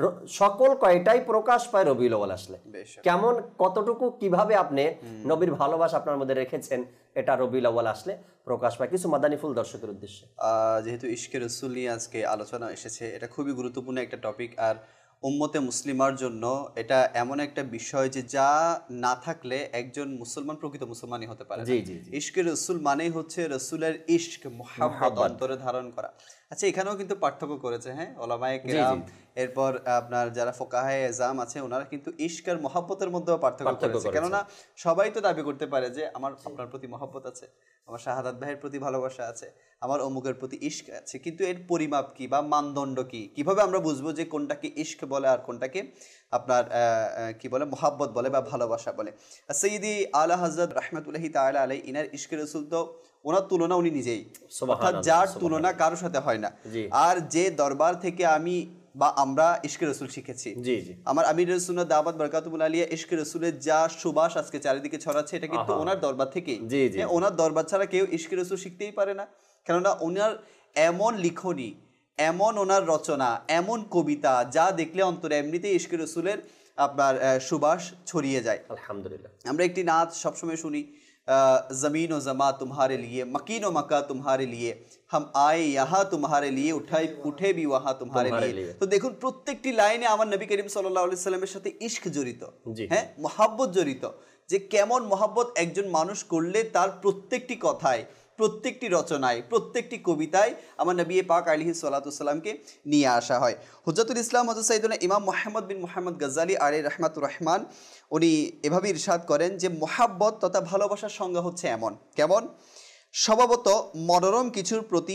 সকল কয়টাই প্রকাশ পায় রবিউল আউয়াল আসলে। কেমন কতটুকু কিভাবে আপনি নবীর ভালোবাসা আপনার মধ্যে রেখেছেন, এটা রবিউল আউয়াল আসলে প্রকাশ পায়। কিছু মাদানী ফুল দর্শকের উদ্দেশ্যে, যেহেতু ইশকে রসুল নিয়ে আজকে আলোচনা এসেছে, এটা খুবই গুরুত্বপূর্ণ একটা টপিক। আর উম্মতে মুসলিমার জন্য এটা এমন একটা বিষয় যে যা না থাকলে একজন মুসলমান প্রকৃত মুসলমানই হতে পারে। ইশকে রসুল মানেই হচ্ছে রসুলের ইশক, মুহাব্বত অন্তরে ধারণ করা। আচ্ছা, এখানেও কিন্তু পার্থক্য করেছে, হ্যাঁ, ওলামায়ে কেরাম, এরপর আপনার যারা ফোকাহায়ে এজাম আছে, ওনারা কিন্তু ইশক আর মহব্বতের মধ্যেও পার্থক্য করেছে। কেননা সবাই তো দাবি করতে পারে যে আমার আপনার প্রতি মহব্বত আছে, আমার শাহাদাত ভাইয়ের প্রতি ভালোবাসা আছে, আমার অমুকের প্রতি ইশক আছে, কিন্তু এর পরিমাপ কি বা মানদণ্ড কি, কিভাবে আমরা বুঝবো যে কোনটাকে ইশক বলে আর কোনটাকে আপনার কি বলে মহব্বত বলে বা ভালোবাসা বলে। সৈয়দি আলা হযরত রাহমাতুল্লাহি তাআলা আলাইহি, ইনার ইশকে রাসূল তো ওনার তুলনা উনি নিজেই, অর্থাৎ যার তুলনা কারোর সাথে হয় না। আর যে দরবার থেকে আমি বা আমরা ইশকে রসুল শিখেছি, আমার আমিরুল সুন্নাত দাওয়াত বরকাতুল আলিয়া ইশকে রসুলের যা সুবাস আজকে চারিদিকে ছড়াচ্ছে, এটা কিন্তু ওনার দরবার থেকে। ওনার দরবার ছাড়া কেউ ইশকে রসুল শিখতেই পারে না, কেননা ওনার এমন লিখনি, এমন ওনার রচনা, এমন কবিতা যা দেখলে অন্তরে এমনিতেই ইশকে রসুলের আপনার সুবাস ছড়িয়ে যায়। আলহামদুলিল্লাহ। আমরা একটি নাচ সবসময় শুনি, जमीन व जमा तुम्हारे लिए, मकीन व मक्का तुम्हारे लिए, हम आए यहाँ तुम्हारे लिए, उठे भी वहाँ तुम्हारे लिए। তো দেখুন প্রত্যেকটি লাইনে আমার নবী করিম সাল্লাল্লাহু আলাইহি সাল্লামের সাথে ইশক জড়িত, হ্যাঁ, মহব্বত জড়িত। যে কেমন মহব্বত একজন মানুষ করলে তার প্রত্যেকটি কথায়, প্রত্যেকটি রচনায়, প্রত্যেকটি কবিতায় আমার নবী পাক আলাইহিস সালাতু সালামকে নিয়ে আসা হয়। হুজ্জাতুল ইসলাম হযরত সাইয়েদনা ইমাম মুহাম্মদ বিন মুহাম্মদ গজ্জালি আলাইহি রাহমাতুর রহমান উনি এভাবে ইরশাদ করেন যে মহব্বত তথা ভালোবাসার সংজ্ঞা হচ্ছে এমন, কেমন স্বভাবত মনোরম কিছুর প্রতি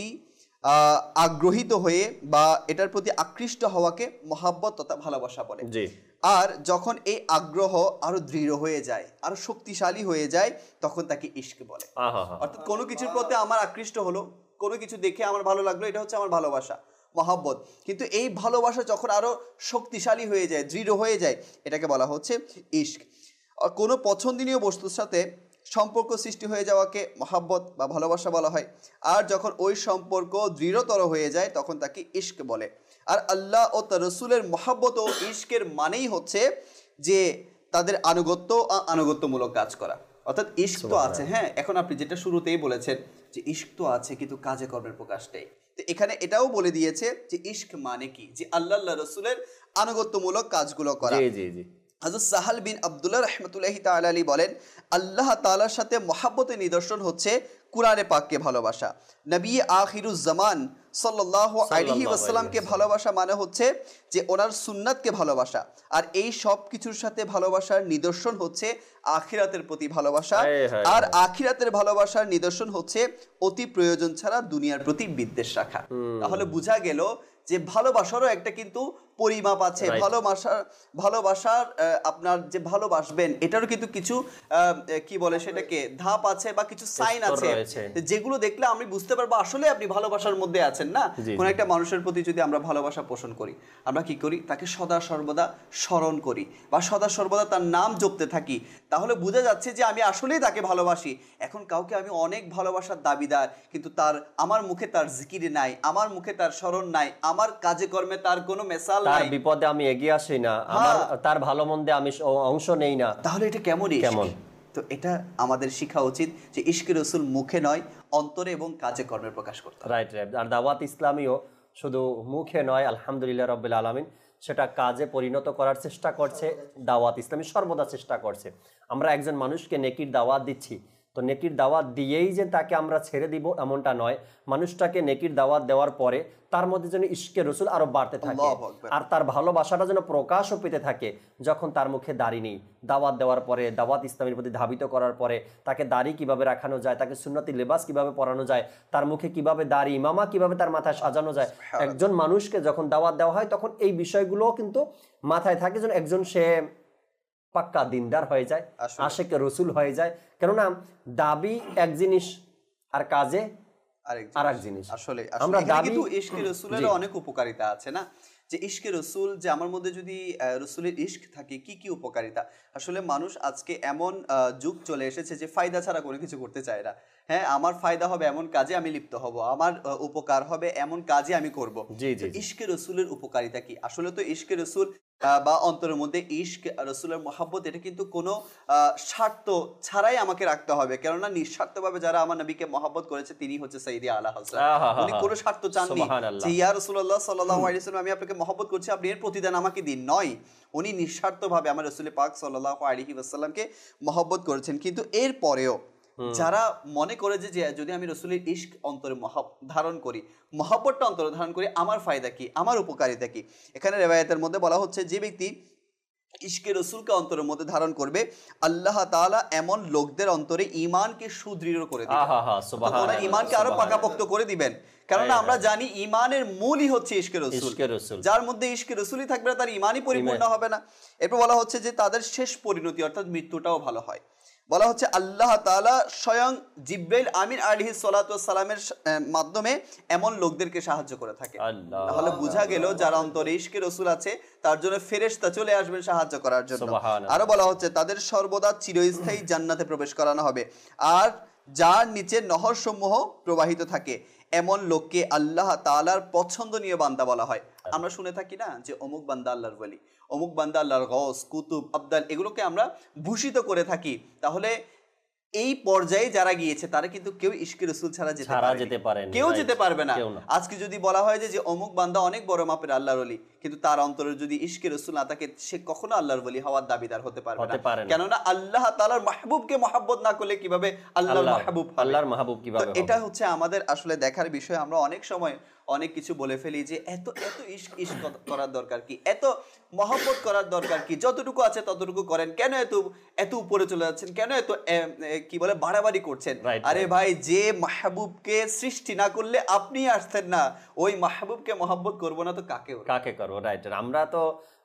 আগ্রহীত হয়ে বা এটার প্রতি আকৃষ্ট হওয়াকে মহব্বত তথা ভালোবাসা বলে। আর যখন এই আগ্রহ আরো দৃঢ় হয়ে যায়, আরো শক্তিশালী হয়ে যায়, তখন তাকে ইশক বলে। অর্থাৎ কোনো কিছুর প্রতি আমার আকৃষ্ট হলো, কোনো কিছু দেখে আমার ভালো লাগলো, এটা হচ্ছে আমার ভালোবাসা, মহব্বত। কিন্তু এই ভালোবাসা যখন আরো শক্তিশালী হয়ে যায়, দৃঢ় হয়ে যায়, এটাকে বলা হচ্ছে ইশক। কোনো পছন্দনীয় বস্তুর সাথে সম্পর্ক সৃষ্টি হয়ে যাওয়াকে মহাব্বত বা ভালোবাসা বলা হয়। আর যখন ওই সম্পর্ক দৃঢ়তর হয়ে যায় তখন তাকে ইশক বলে। আর আল্লাহ ও তার রসুলের মহাব্বত ও ইশকের মানেই হচ্ছে যে তাদের আনুগত্যমূলক কাজ করা। অর্থাৎ ইশক তো আছে, হ্যাঁ, এখন আপনি যেটা শুরুতেই বলেছেন যে ইশক তো আছে কিন্তু কাজে কর্মের প্রকাশ নেই। তো এখানে এটাও বলে দিয়েছে যে ইশক মানে কি, যে আল্লাহ রসুলের আনুগত্যমূলক কাজগুলো করা। হযরত সাহাল বিন আব্দুল্লাহ রাহমাতুল্লাহি তাআলা আলাইহি বলেন, আল্লাহ তাআলার সাথে মহাব্বতের নিদর্শন হচ্ছে কুরআনে পাককে ভালোবাসা। নবী আখিরুজ জামান সাল্লাল্লাহু আলাইহি ওয়াসাল্লামকে ভালোবাসা মানে হচ্ছে যে ওনার সুন্নাতকে ভালোবাসা। আর এই সব কিছুর সাথে ভালোবাসার নিদর্শন হচ্ছে আখিরাতের প্রতি ভালোবাসা। আর আখিরাতের ভালোবাসার নিদর্শন হচ্ছে অতি প্রয়োজন ছাড়া দুনিয়ার প্রতি বিদ্বেষ রাখা। তাহলে বোঝা গেল যে ভালোবাসারও একটা কিন্তু পরিমাপ আছে। ভালোবাসার আপনার যে ভালোবাসবেন এটারও কিন্তু কিছু কি বলে সেটাকে ধাপ আছে বা কিছু সাইন আছে, যেগুলো দেখলে আমি বুঝতে পারবো আসলে আপনি ভালোবাসার মধ্যে আছেন না। কোন একটা মানুষের প্রতি যদি আমরা ভালোবাসা পোষণ করি, আমরা কি করি, তাকে সদা সর্বদা স্মরণ করি বা সদা সর্বদা তার নাম জপতে থাকি, তাহলে বোঝা যাচ্ছে যে আমি আসলেই তাকে ভালোবাসি। এখন কাউকে আমি অনেক ভালোবাসার দাবিদার, কিন্তু আমার মুখে তার জিকির নাই, আমার মুখে তার স্মরণ নাই, আমার কাজে কর্মে তার কোনো মেসাল নাই, তার বিপদে আমি এগিয়ে আসি না, তার ভালো মন্দে আমি অংশ নেই না, তাহলে এটা কেমন? তো এটা আমাদের শিখা উচিত যে ইশকে রাসূল মুখে নয়, অন্তরে এবং কাজে কর্মে প্রকাশ করতে হবে। রাইট। আর দাওয়াত ইসলামীও শুধু মুখে নয়, আলহামদুলিল্লাহ রাব্বিল আলামিন, সেটা কাজে পরিণত করার চেষ্টা করছে। দাওয়াত ইসলামী সর্বদা চেষ্টা করছে। আমরা একজন মানুষকে নেকির দাওয়াত দিচ্ছি, তো নেকির দাওয়াত দিয়েই যে তাকে আমরা ছেড়ে দিব এমনটা নয়। মানুষটাকে নেকির দাওয়াত দেওয়ার পরে তার মধ্যে যেন ইশকে রসুল আরো বাড়তে থাকে, আর তার ভালোবাসাটা যেন প্রকাশও পেতে থাকে। যখন তার মুখে দাড়ি নেই, দাওয়াত দেওয়ার পরে, দাওয়াত ইসলামের প্রতি ধাবিত করার পরে তাকে দাড়ি কিভাবে রাখানো যায়, তাকে সুন্নতি লেবাস কিভাবে পরানো যায়, তার মুখে কিভাবে দাড়ি ইমামা কিভাবে তার মাথায় সাজানো যায়, একজন মানুষকে যখন দাওয়াত দেওয়া হয় তখন এই বিষয়গুলোও কিন্তু মাথায় থাকে, যেন একজন সে পাক্কা দিনদার হয়ে যায়, আশেকে রসুল হয়ে যায়। কেননা দাবি এক জিনিস আর কাজে আরেক জিনিস। আসলে আমরা কিন্তু ইশকে রাসূলের অনেক উপকারিতা আছে না, যে ইশকে রাসূল, যে আমার মধ্যে যদি রাসূলের ইশক থাকে কি কি উপকারিতা। আসলে মানুষ আজকে এমন যুগ চলে এসেছে যে ফায়দা ছাড়া কোনো কিছু করতে চায় না। হ্যাঁ, আমার ফায়দা হবে এমন কাজে আমি লিপ্ত হব, আমার উপকার হবে এমন কাজে আমি করব। ইশকে রাসূলের উপকারিতা কি? আসলে তো ইশকে রাসূল বা অন্তরের মধ্যে ইশক রাসূলের মহব্বত, এটা কিন্তু কোনো স্বার্থ ছাড়াই আমাকে রাখতে হবে। কেননা নিঃস্বার্থভাবে যারা আমার নবীকে মহব্বত করেছে তিনি হচ্ছে সাইয়্যিদি আলা হাসান, উনি কোনো স্বার্থ চাননি যে ইয়া রাসূলুল্লাহ সাল্লাল্লাহু আলাইহি ওয়াসাল্লাম আমি আপনাকে মহব্বত করছি, আপনি এর প্রতিদান আমাকে দিন। নয়, উনি নিঃস্বার্থভাবে আমার রাসূল পাক সাল্লাল্লাহু আলাইহি ওয়াসাল্লামকে মহব্বত করেছেন। কিন্তু এর পরেও যারা মনে করে যে যদি আমি রাসূলের ইশক অন্তরে ধারণ করি, মহব্বতটা অন্তরে ধারণ করি, আমার ফায়দা কি, আমার উপকারিতা কি? এখানে রিওয়ায়াতের মধ্যে বলা হচ্ছে যে ব্যক্তি ইশকে রাসূলকে অন্তরের মধ্যে ধারণ করবে, আল্লাহ তাআলা এমন লোকদের অন্তরে ঈমানকে সুদৃঢ় করে দিবেন, সুবহানাল্লাহ, ঈমানকে আরো পাকাপোক্ত করে দিবেন। কারণ আমরা জানি ঈমানের মূলই হচ্ছে ইশকে রাসূল। যার মধ্যে ইশকে রাসূলই থাকবে না তার ঈমানই পরিপূর্ণ হবে না। এরপর বলা হচ্ছে যে তাদের শেষ পরিণতি অর্থাৎ মৃত্যুটাও ভালো হয়। বলা হচ্ছে আল্লাহ তাআলা স্বয়ং জিবরাইল আমিন আলাইহিস সালাতু ওয়াস সালামের মাধ্যমে এমন লোকদেরকে সাহায্য করে থাকে। তাহলে বোঝা গেল যার অন্তরে ইশকে রাসূল আছে তার জন্য ফেরেশতা চলে আসবেন সাহায্য করার জন্য। আরো বলা হচ্ছে তাদের সর্বদা চিরস্থায়ী জান্নাতে প্রবেশ করানো হবে, আর যার নিচে নহরসমূহ প্রবাহিত থাকে এমন লোককে আল্লাহ তাআলার পছন্দনীয় বান্দা বলা হয়। আমরা শুনে থাকি না যে অমুক বান্দা আল্লাহর ওলি, অমুক বান্দা আল্লাহর গওস, কুতুব, আবদাল, এগুলোকে আমরা ভূষিত করে থাকি। তাহলে এই পর্যায়ে যারা গিয়েছে তারা কিন্তু কেউ ইশকে রাসূল ছাড়া যেতে পারে না, কেউ যেতে পারবে না। আজকে যদি বলা হয় যে অমুক বান্দা অনেক বড় মাপের আল্লাহর ওলি, কিন্তু তার অন্তরে যদি ইশকে রাসূল না থাকে সে কখনো আল্লাহর ওলি হওয়ার দাবিদার হতে পারবে না। কেননা আল্লাহ তাআলার মাহবুবকে মহব্বত না করলে কিভাবে আল্লাহর মাহবুব কিভাবে? এটা হচ্ছে আমাদের আসলে দেখার বিষয়। আমরা অনেক সময় অনেক কিছু বলে ফেলি যে এত ইশক করার দরকার কি, এত মহব্বত করার দরকার কি, যতটুকু আছে ততটুকু করেন, কেন এত উপরে চলে যাচ্ছেন, কেন এত কি বলে বাড়াবাড়ি করছেন? আরে ভাই, যে মাহবুবকে সৃষ্টি না করলে আপনি আসতেন না, ওই মাহবুবকে মহব্বত করবো না তো কাকে করবো? রাইট। আমরা তো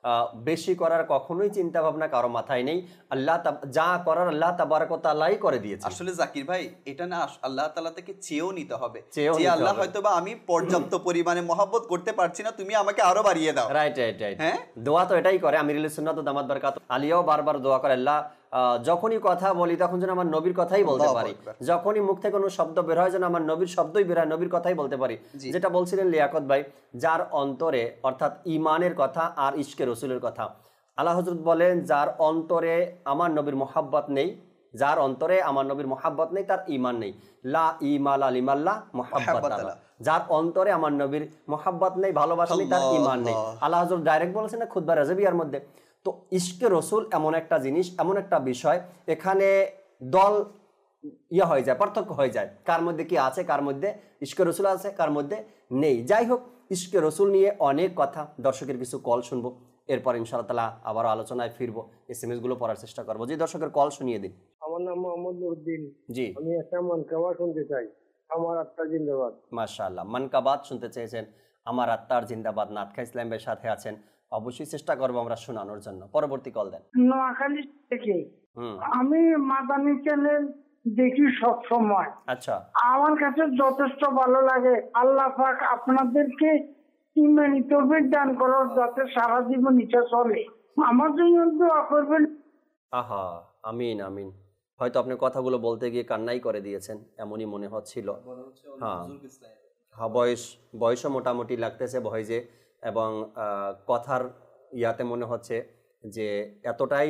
বেশি করার কখনোই চিন্তা ভাবনা কারো মাথায় নেই। আল্লাহ যা করার আল্লাহ তাবারক ওয়া তাআলাই করে দিয়েছে। আসলে জাকির ভাই, এটা না আল্লাহ তাআলা থেকে চেয়েও নিতে হবে যে আল্লাহ হয়তোবা আমি পর্যাপ্ত পরিমাণে মহব্বত করতে পারছি না, তুমি আমাকে আরো বাড়িয়ে দাও। রাইট। হ্যাঁ, দোয়া তো এটাই করে আমিরুল সুন্নাত দামাত বারকাত আলিয়াও বারবার দোয়া করে, আল্লাহ যখনই কথা বলি তখন যেন আমার নবীর কথাই বলতে আল্লাহু পারি, আকবার। যখনই মুখ থেকে কোনো শব্দ বের হয় যেন আমার নবীর শব্দই বের হয়, নবীর কথাই বলতে পারি। যেটা বলছিলেন লিয়াকত ভাই, যার অন্তরে অর্থাৎ ইমানের কথা আর ইশকে রসুলের কথা, আল্লাহ হযরত বলেন যার অন্তরে আমার নবীর মোহাব্বত নেই, যার অন্তরে আমার নবীর মোহাব্বত নেই তার ঈমান নেই। লা ঈমানা লিমাল্লা মুহাব্বাত আলা, যার অন্তরে আমার নবীর মোহাব্বত নেই, ভালোবাসা নেই, তার ঈমান নেই। আল্লাহ হযরত ডাইরেক্ট বলেছেন না খুতবা রাজবিয়ার মধ্যে। তো ইশকে রসুল এমন একটা জিনিস, এমন একটা বিষয়, এখানে দল হয়ে যায়, পার্থক্য হয়ে যায়, কার মধ্যে কি আছে, কার মধ্যে ইশকে রসুল আছে, কার মধ্যে নেই। যাই হোক, ইশকে রসুল নিয়ে অনেক কথা, দর্শকের কিছু কল শুনবো, এরপর ইনশাআল্লাহ তাআলা আবারও আলোচনায় ফিরবো, এসএমএস গুলো পড়ার চেষ্টা করবো। যে দর্শকের কল শুনিয়ে দিন। আমার নাম মোহাম্মদ নুরুদ্দিন। জি, আমি একটা মানকাবা শুনতে চাই, আমার আত্মা জিন্দাবাদ। মাশাআল্লাহ, মানকাবাত শুনতে চেয়েছেন, আমার আত্মার জিন্দাবাদ। নাটকা ইসলাম ভাইয়ের সাথে আছেন, অবশ্যই চেষ্টা করবো আমরা শোনানোর জন্য। পরবর্তী কল দেন। নোয়াখালী থেকে হুম, আমি মাদানী চ্যানেল দেখি সব সময়, আচ্ছা, আমার কাছে যথেষ্ট ভালো লাগে। আল্লাহ পাক আপনাদেরকে ইমানি তৌফিক দান করো যাতে সারা জীবন ইচ্ছা চলে। আমার জন্য দোয়া করবেন। আহা, আমিন আমিন। হয়তো আপনি কথাগুলো বলতে গিয়ে কান্নাই করে দিয়েছেন, এমনই মনে হচ্ছিল। হ্যাঁ, হ্যাঁ, বয়সও মোটামুটি লাগতেছে ভয়েজে, এবং কথার ইয়াতে মনে হচ্ছে যে এতটাই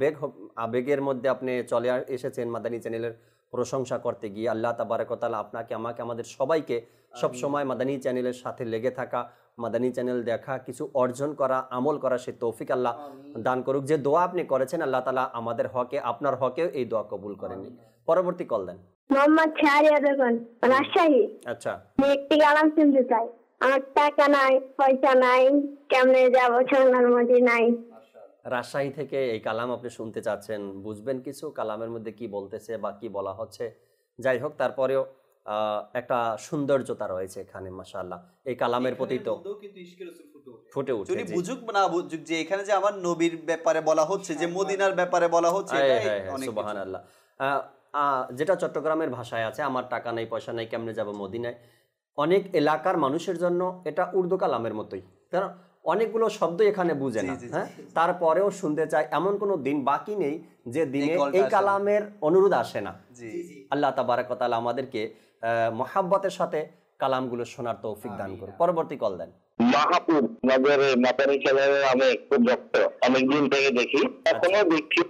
আবেগের মধ্যে আপনি চলে এসেছেন মাদানী চ্যানেলের প্রশংসা করতে গিয়ে। আল্লাহ তাবারক ওয়া তাআলা আপনাকে, আমাকে, আমাদের সবাইকে সব সময় মাদানী চ্যানেলের সাথে লেগে থাকা, মাদানী চ্যানেল দেখা, কিছু অর্জন করা, আমল করা, সে তৌফিক আল্লাহ দান করুক। যে দোয়া আপনি করেছেন আল্লাহ তাআলা আমাদের হকে, আপনার হকেও এই দোয়া কবুল করেননি। পরবর্তী কল দেন। মোহাম্মদ শাহরিয়া বেগম, রাজশাহী। আচ্ছা, আমি একটি কালাম শুনতে চাই। আমার টাকা নাই, পয়সা নাই, কেমনে যাবো সোনার মদিনায়। রাজশাহী থেকে এই কালাম আপনি শুনতে চাচ্ছেন, বুঝবেন কিছু কালামের মধ্যে কি বলতেছে বা কি বলা হচ্ছে। যাই হোক, তারপরেও একটা সৌন্দর্যতা রয়েছে এখানে, মাশাআল্লাহ। এই কালামের প্রতি তো ফুটে উঠে, যদি বুঝুক না বুঝুক, যে এখানে যে আমার নবীর ব্যাপারে বলা হচ্ছে, যে মদিনার ব্যাপারে বলা হচ্ছে, সুবহানাল্লাহ। যেটা চট্টগ্রামের ভাষায় আছে, আমার টাকা নাই, পয়সা নাই, কেমনে যাব মদিনায়। অনেক এলাকার মানুষের জন্য এটা উর্দু কালামের মতোই, কারণ অনেকগুলো শব্দ এখানে বুঝে না। হ্যাঁ, তারপরেও শুনতে চাই। এমন কোনো দিন বাকি নেই যে দিনে এই কালামের অনুরোধ আসে না। আল্লাহ তাবারক ওয়া তাআলা আমাদেরকে মহাব্বতের সাথে কালামগুলো শোনার তৌফিক দান করুন। পরবর্তী কল দেন। মাহাপুর নগরের মাদানী চ্যানেলে আমি খুব ভক্ত, অনেকদিন থেকে দেখি, এখনো দেখি।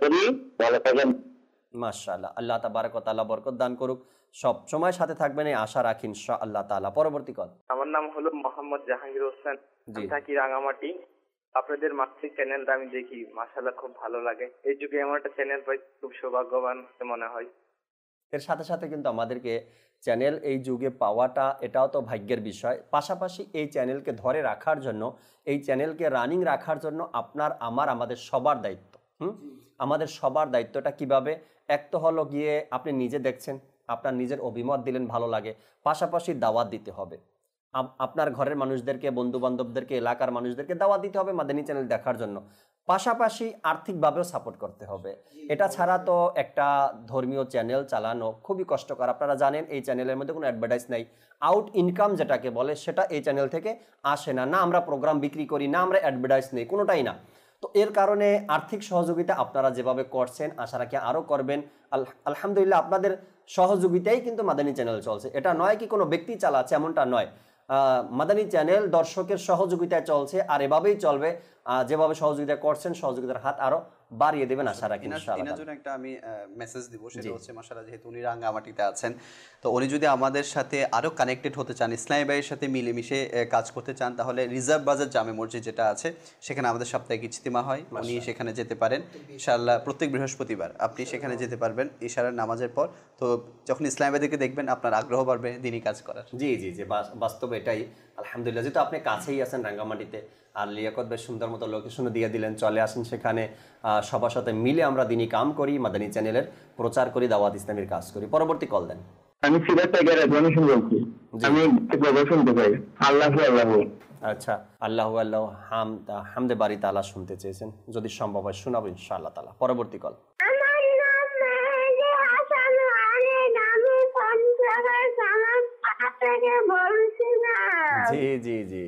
ভালো থাকেন। মাশাআল্লাহ, আল্লাহ তাবারক ওয়া তাআলা বরকত দান করুক, সব সময় সাথে থাকবেন এই আশা রাখি ইনশাআল্লাহ তাআলা। পরবর্তী কল। আমার নাম হলো মোহাম্মদ জাহাঙ্গীর হোসেন, আমি থাকি রাঙামাটি। আপনাদের মাসিক চ্যানেলটা আমি দেখি, মাশাআল্লাহ খুব ভালো লাগে। এই যুগে এমন একটা চ্যানেল পাই, খুব সৌভাগ্যবান মনে হয়। এর সাথে সাথে কিন্তু আমাদেরকে চ্যানেল এই যুগে পাওয়াটা, এটাও তো ভাগ্যের বিষয়। পাশাপাশি এই চ্যানেলকে ধরে রাখার জন্য, এই চ্যানেলকে রানিং রাখার জন্য আপনার, আমার, আমাদের সবার দায়িত্ব। আমাদের সবার দায়িত্বটা কিভাবে? এক তো হলো গিয়ে আপনি নিজে দেখছেন, আপনার নিজের অভিমত দিলেন, ভালো লাগে, পাশাপাশি দাওয়াত দিতে হবে। আপনার ঘরের মানুষদেরকে, বন্ধু বান্ধবদেরকে, এলাকার মানুষদেরকে দাওয়াত দিতে হবে মাদানী চ্যানেল দেখার জন্য। পাশাপাশি আর্থিকভাবেও সাপোর্ট করতে হবে। এটা ছাড়া তো একটা ধর্মীয় চ্যানেল চালানো খুবই কষ্টকর। আপনারা জানেন এই চ্যানেলের মধ্যে কোনো অ্যাডভার্টাইজ নাই। আউট ইনকাম যেটাকে বলে সেটা এই চ্যানেল থেকে আসে না। না আমরা প্রোগ্রাম বিক্রি করি, না আমরা অ্যাডভার্টাইজ নেই, কোনোটাই না। তো এর কারণে আর্থিক সহযোগিতা আপনারা যেভাবে করছেন, আশা রাখি আরও করবেন। আলহামদুলিল্লাহ, আপনাদের সহযোগিতাই কিন্তু মাদানী চ্যানেল চলছে। এটা নয় কি কোনো ব্যক্তি চালাচ্ছে, এমনটা নয়। মাদানী চ্যানেল দর্শকের সহযোগিতায় চলছে, আর এভাবেই চলবে। যেভাবে সহযোগিতা করছেন, সহযোগিতার হাত আরো বাড়িয়ে দেবেন আশা রাখি ইনশাআল্লাহ। এর জন্য একটা আমি মেসেজ দিব, সেটা হচ্ছে মাশাআল্লাহ যেহেতু উনি রাঙ্গামাটিতে আছেন, তো উনি যদি আমাদের সাথে আরো কানেক্টেড হতে চান, ইসলামী ভাইয়ের সাথে মিলেমিশে কাজ করতে চান, তাহলে রিজার্ভ বাজার জামে মসজিদ যেটা আছে, সেখানে আমাদের সাপ্তাহিক ইজতিমা হয়, উনি সেখানে যেতে পারেন ইনশাআল্লাহ। প্রত্যেক বৃহস্পতিবার আপনি সেখানে যেতে পারবেন ইশারার নামাজের পর। তো যখন ইসলামী ভাইদেরকে দেখবেন, আপনার আগ্রহ বাড়বে দিনী কাজ করার। জি জি জি, বাস্তবে এটাই। আলহামদুলিল্লাহ, যেহেতু আপনি কাছেই আছেন রাঙ্গামাটিতে, আর লিয়াকত বেশ সুন্দর মতো লোকেশনও দিয়ে দিলেন, চলে আসেন সেখানে। সবার সাথে মিলে আমরা দিনী কাম করি, মাদানী চ্যানেলের প্রচার করি, দাওয়াত ইসলামের কাজ করি। পরবর্তী কল দেন। আমি সিরাজ টাইগার বলছি, আমি শুনতে চাই। আল্লাহ আল্লাহ। আচ্ছা, আল্লাহু আল্লাহ হামদে বাড়ি তাআলা শুনতে চেয়েছেন, যদি সম্ভব হয় শোনাবো ইনশাআল্লাহ তাআলা। পরবর্তী কল। আমার নাম মেহেদি হাসান আলী, আমি পঞ্চগড় সামাদ থেকে বলছি না। জি জি জি,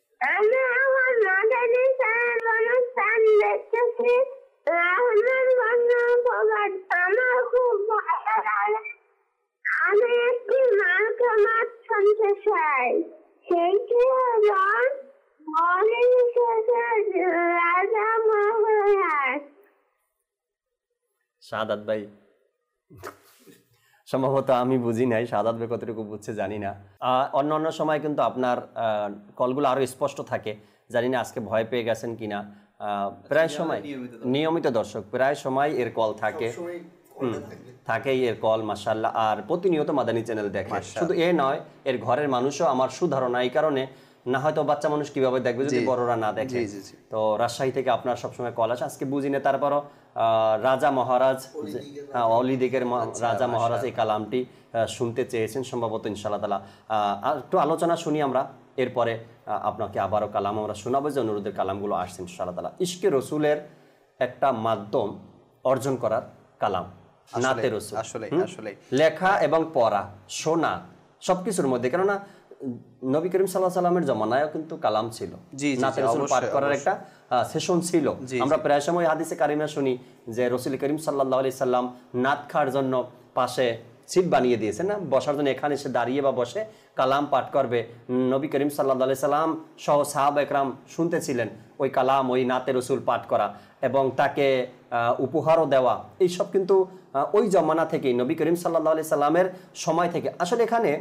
আমি আমার মাদানী চ্যানেল অনুষ্ঠান দেখতেছি। রহমান বন্ধু আমি একটি মার্কা মাছ শুনতে চাই। সেইটি হলো মনের শেষে রাজা মহারাজ। শাহাদাত ভাই সম্ভবত আমি বুঝি নাই, শাহাদাত ভাই কতটুকু বুঝছে জানি না। অন্য অন্য সময় কিন্তু আপনার কলগুলো আরো স্পষ্ট থাকে, জানি না আজকে ভয় পেয়ে গেছেন কিনা। প্রায় সময় নিয়মিত দর্শক, প্রায় সময় এর কল থাকে, থাকেই এর কল মাশাআল্লাহ। আর প্রতিনিয়ত মাদানী চ্যানেল দেখে, শুধু এ নয় এর ঘরের মানুষও আমার সুধারণা এই কারণে, না হয়তো বাচ্চা মানুষ কিভাবে দেখবে যদি বড়রা না দেখে। তো রাজশাহী থেকে আপনার সবসময় কল আসে, আজকে বুঝি না। তারপরও রাজা মহারাজ, অলিদিকের রাজা মহারাজ এই কালামটি শুনতে চেয়েছেন সম্ভবত, ইনশাআল্লাহ তাআলা একটু আলোচনা শুনি আমরা, এরপরে আপনাকে আবারও কালাম আমরা শোনাবো যে অনুরোধের কালামগুলো আসছে ইনশাআল্লাহ তাআলা। ইশকে রসুলের একটা মাধ্যম অর্জন করার কালাম নাতে রসুল, আসলে লেখা এবং পড়া শোনা সবকিছুর মধ্যে। কেননা নবী করিম সাল্লাল্লাহু আলাইহি সাল্লামের জমানায়ও কিন্তু কালাম ছিল, নাতে রসুল পাঠ করার একটা সেশন ছিল। আমরা প্রায় সময় হাদিসে কারিমা শুনি যে রসুল করিম সাল্লাল্লাহু আলাইহি সাল্লাম নাত খাওয়ার জন্য পাশে সিট বানিয়ে দিয়েছেন, না বসার জন্য, এখানে সে দাঁড়িয়ে বা বসে কালাম পাঠ করবে। নবী করিম সাল্লাল্লাহু আলাইহি সাল্লাম সহ সাহাবা একরাম শুনতেছিলেন ওই কালাম, ওই নাতে রসুল পাঠ করা এবং তাকে উপহারও দেওয়া। এইসব কিন্তু ওই জমানা থেকেই, নবী করিম সাল্লাল্লাহু আলাইহি সাল্লামের সময় থেকে। আসলে এখানে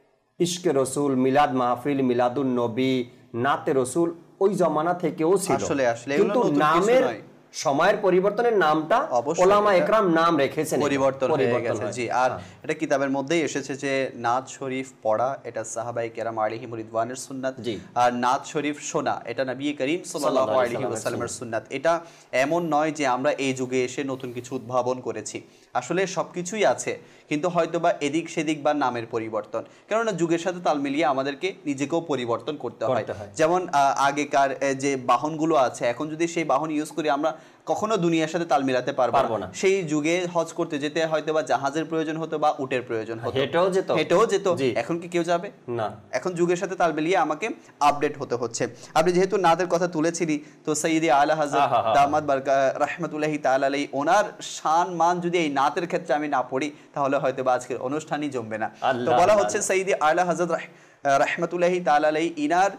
ইশকে রসুল, মিলাদ মাহফিল, মিলাদুন নবী, নাতে রসুল ওই জমানা থেকেও ছিল, কিন্তু নামের সময়ের পরিবর্তনের নামটা ওলামা একরাম নাম রেখেছেন, পরিবর্তন হয়ে গেছে। জি, আর এটা কিতাবের মধ্যেই এসেছে যে নাত শরীফ পড়া এটা সাহাবায়ে কেরাম আলাইহিম রিদওয়ানের সুন্নাত, আর নাত শরীফ শোনা এটা নবী করিম সাল্লাল্লাহু আলাইহি ওয়াসাল্লামের সুন্নাত। এটা এমন নয় যে আমরা এই যুগে এসে নতুন কিছু উদ্ভাবন করেছি, আসলে সবকিছুই আছে, কিন্তু হয়তোবা এদিক সেদিক বা নামের পরিবর্তন। কেননা যুগের সাথে তাল মিলিয়ে আমাদেরকে নিজেকেও পরিবর্তন করতে হয়। যেমন আগেকার যে বাহনগুলো আছে, এখন যদি সেই বাহন ইউজ করি আমরা কখনো দুনিয়ার সাথে তাল মিলাতে পারবো না। সেই যুগে হজ করতে যেতে হয়তোবা জাহাজের প্রয়োজন হতো বা উটের প্রয়োজন হতো, হেঁটেও যেত। এখন কি কেউ যাবে না, এখন যুগের সাথে তাল মিলিয়ে আমাকে আপডেট হতে হচ্ছে। আপনি যেহেতু নাদের কথা তুলেছিলি, তো সৈয়দি আলা হযরত দামাত বারকা রাহমাতুল্লাহি তাআলা আলাইহি, ওনার শান মান যদি এই নাতের ক্ষেত্রে আমি না পড়ি তাহলে হয়তো বা আজকের অনুষ্ঠানই জমবে না। তো বলা হচ্ছে সৈয়দি আলা হযরত রাহমাতুল্লাহি তাআলা আলাইহি ইনার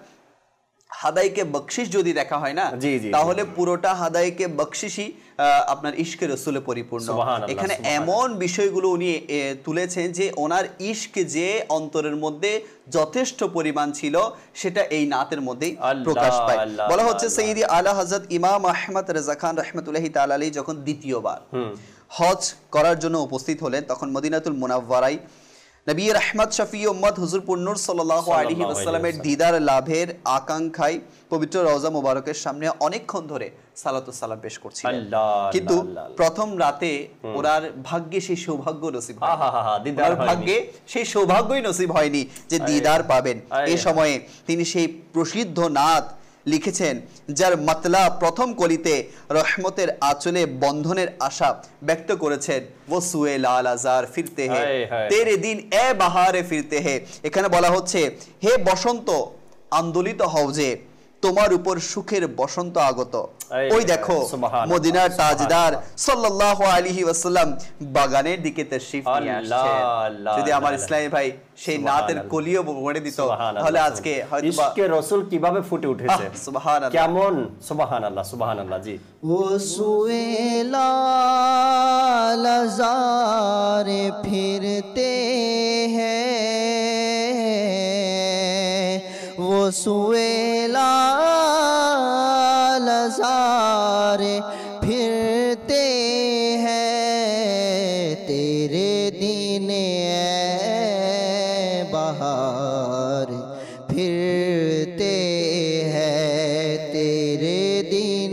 হাদাইকে বকশিশ যদি দেখা হয় না, তাহলে পুরোটা হাদাইকে বকশিশই আপনার ইশকে রসুলে পরিপূর্ণ। এখানে এমন বিষয়গুলো উনি তুলেছেন যে ওনার ইশক যে অন্তরের মধ্যে যথেষ্ট পরিমাণ ছিল সেটা এই নাতের মধ্যেই প্রকাশ পায়। বলা হচ্ছে সৈয়দি আলা হযরত ইমাম আহমদ রেজা খান রাহমাতুল্লাহি তাআলা আলাইহি যখন দ্বিতীয়বার হজ করার জন্য উপস্থিত হলেন, তখন মদিনাতুল মুনাওয়ারায় নবী রহমত শফি উম্মত হুজুর পুন্নুর সাল্লাল্লাহু আলাইহি ওয়াসাল্লামের দিদার লাভের আকাঙ্ক্ষায় পবিত্র রওজা মুবারকের সামনে অনেকক্ষণ ধরে সালাতু সালাম পেশ করছিলেন, কিন্তু প্রথম রাতে ওনার ভাগ্যে সেই সৌভাগ্য নসিব হয়নি, ওনার ভাগ্যে সেই সৌভাগ্যই নসিব হয়নি যে দিদার পাবেন। এই সময়ে তিনি সেই প্রসিদ্ধ নাত লিখেছেন যার মাতলা প্রথম কলিতে রহমতের আঁচলে বন্ধনের আশা ব্যক্ত করেছেন, वो सुए लाल आजार फिरते हैं तेरे दिन ए बहारे फिरते हैं। এখানে বলা হচ্ছে হে বসন্ত আন্দোলিত হও যে তোমার উপর সুখের বসন্ত আগত। ওই দেখো মদিনার তাজদার সাল্লাল্লাহু আলাইহি ওয়াসাল্লাম বাগানের দিকে তাশরিফ নিয়ে আসছেন। যদি আমার ইসলামী ভাই সেই নাতের কলিও বলে দিত তাহলে আজকে হয়তো ইশকে রাসূল কিভাবে ফুটে উঠেছে, সুবহানাল্লাহ, কেমন, সুবহানাল্লাহ, সুবহানাল্লাহ। জি, वो सुए लाल ज़ारे फिरते हैं, वो सुए लाल ज़ारे फिरते हैं, तेरे दिन बहार फिरते हैं, तेरे दिन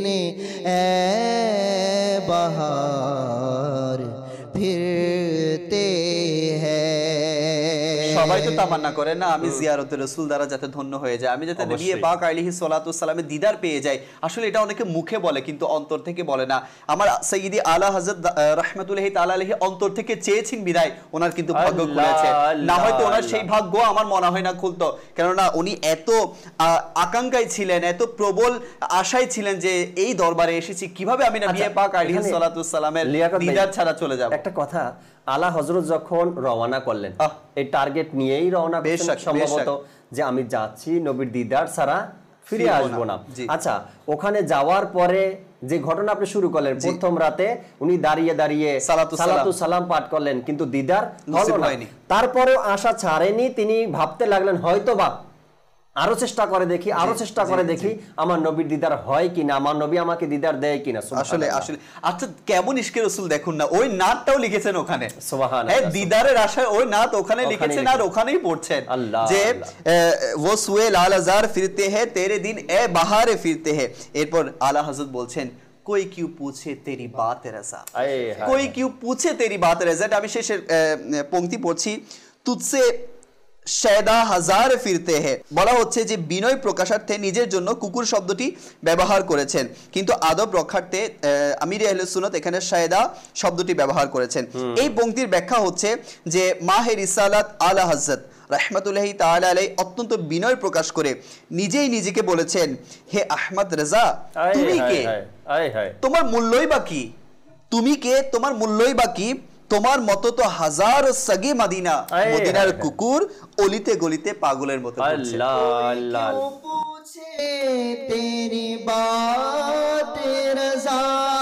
बहार फिरते हैं। সবাই তো তামান্না করে না আমি জিয়ারতে রাসূল দ্বারা যাতে ধন্য হয়ে যায়, আমি যাতে নবী পাক আলাইহিস সালাতু ওয়াস সালামের দিদার পেয়ে যাই। আসলে এটা অনেকে মুখে বলে কিন্তু অন্তর থেকে বলে না। আমার সাইয়্যিদি আলা হযরত রাহমাতুল্লাহি তাআলা আলাইহি অন্তর থেকে চেয়েছেন বিদায় ওনার কিন্তু ভাগ্য খুলেছে, না হয়তো ওনার সেই ভাগ্য আমার মনে হয় না খুলতো, কেননা উনি এত আকাঙ্ক্ষায় ছিলেন, এত প্রবল আশায় ছিলেন যে এই দরবারে এসেছি, কিভাবে আমি নবী পাক আলাইহিস সালাতু ওয়াস সালামের দিদার ছাড়া চলে যাব। একটা কথা, আলা হযরত যখন রওনা করলেন এই টার্গেট নিয়েই রওনা করলেন সম্ভবত, যে আমি যাচ্ছি নবীর দিদার ছাড়া ফিরে আসবো না। আচ্ছা, ওখানে যাওয়ার পরে যে ঘটনা আপনি শুরু করলেন, প্রথম রাতে উনি দাঁড়িয়ে দাঁড়িয়ে সালাতু সালাম পাঠ করলেন কিন্তু দিদার হলো না। তারপরেও আশা ছাড়েনি, তিনি ভাবতে লাগলেন হয়তো বা আরো চেষ্টা করে দেখি, আরো চেষ্টা করে দেখি আমার নবীর দিদার হয় কিনা, আমার নবী আমাকে দিদার দেয় কিনা। আসলে আসলে আচ্ছা, কেমন ইশকে রাসূল দেখুন না, ওই নাতটাও লিখেছেন ওখানে, সুবহানাল্লাহ, দিদারের আশায় ওই নাত ওখানে লিখেছেন আর ওখানেই পড়ছেন যে वो सुए लाल हजार फिरते हैं तेरे दिन ए बहारे फिरते हैं। एरपर आला हजरत বলছেন कोई क्यों पूछे तेरी बात रज़ा, कोई क्यों पूछे तेरी बात रज़ा। আমি শেষের পংক্তি পড়ছি, তুজসে শায়দা হাজার ফিরতে হে, বলা হচ্ছে যে বিনয় প্রকাশার্থে নিজের জন্য কুকুর শব্দটি ব্যবহার করেছেন, কিন্তু আদব রক্ষার্থে আমির আহলে সুন্নাত এখানে শায়দা শব্দটি ব্যবহার করেছেন। এই পংক্তির ব্যাখ্যা হচ্ছে যে মাহে রিসালাত আলা হযরত রাহমাতুল্লাহি তাআলা আলাইহি অত্যন্ত বিনয় প্রকাশ করে নিজেই নিজেকে বলেছেন, হে আহমদ রাজা, তুমি কে, তোমার মূল্যই বা কি, তুমি কে, তোমার মূল্যই বা কি, তোমার মতো তো হাজারো সগে মদিনা, মদিনার কুকুর অলিতে গলিতে পাগলের মতো ঘুরছে। আল্লাহ পুছে তেরি বাত রজা,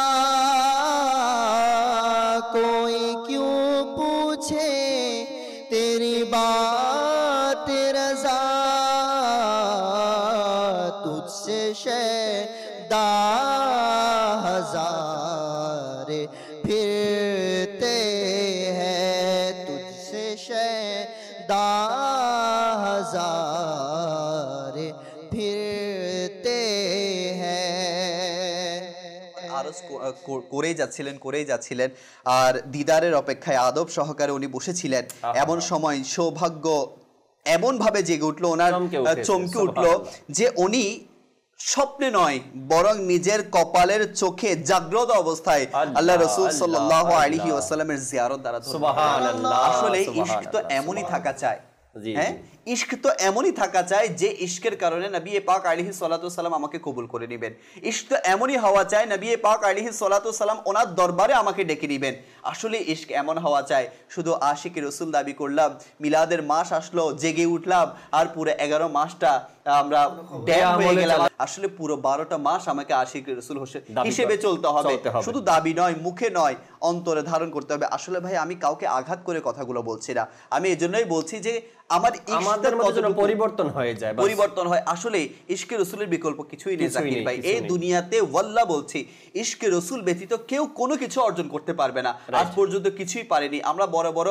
কোই কিউ পুছে তেরি বাত রজা, তুঝসে শায়দা হাজার फिरते हैं, तुझसे शायदा हजार फिरते हैं। আরজ করেই যাচ্ছিলেন আর দিদারের অপেক্ষায় আদব সহকারে উনি বসেছিলেন। এমন সময় সৌভাগ্য এমন ভাবে জেগে উঠলো, ওনার চমকে উঠলো যে উনি স্বপ্নে নয় বরং নিজের কপালের চোখে জাগ্রত অবস্থায় আল্লাহ রাসূল সাল্লাল্লাহু আলাইহি ওয়াসাল্লামের জিয়ারত দ্বারা। সুবহানাল্লাহ, আসলে ইশক তো এমনই থাকা চায়, হ্যাঁ, ইশক তো এমনই থাকা চায় যে ইশকের কারণে নবী পাক আলাইহিস সালাতু ওয়াসাল্লাম আমাকে কবুল করে নেবেন। ইশক তো এমনই হওয়া চায় নবী পাক আলাইহিস সালাতু ওয়াসাল্লাম ওনার দরবারে আমাকে ডেকে নেবেন। আসলে ইশক এমন হওয়া চায়, শুধু আশিক রাসূল দাবি করলাম, মিলাদের মাস আসলো জেগে উঠলাম আর পুরো 11 মাসটা আমরা ড্যাম হয়ে গেলাম। আসলে পুরো 12টা মাস আমাকে আশিক রাসূল হিসেবে চলতে হবে, শুধু দাবি নয়, মুখে নয়, অন্তরে ধারণ করতে হবে। আসলে ভাই আমি কাউকে আঘাত করে কথাগুলো বলছি না, আমি এজন্যই বলছি যে আমাদের পরিবর্তন হয়ে যায়, পরিবর্তন হয়। আসলে ইশকে রাসূলের বিকল্প কিছুই নেই জাকির ভাই, এই দুনিয়াতে ওয়াল্লাহ বলছি ইশকে রাসূল ব্যতীত কেউ কোনো কিছু অর্জন করতে পারবে না, আজ পর্যন্ত কিছুই পারেনি। আমরা বড় বড়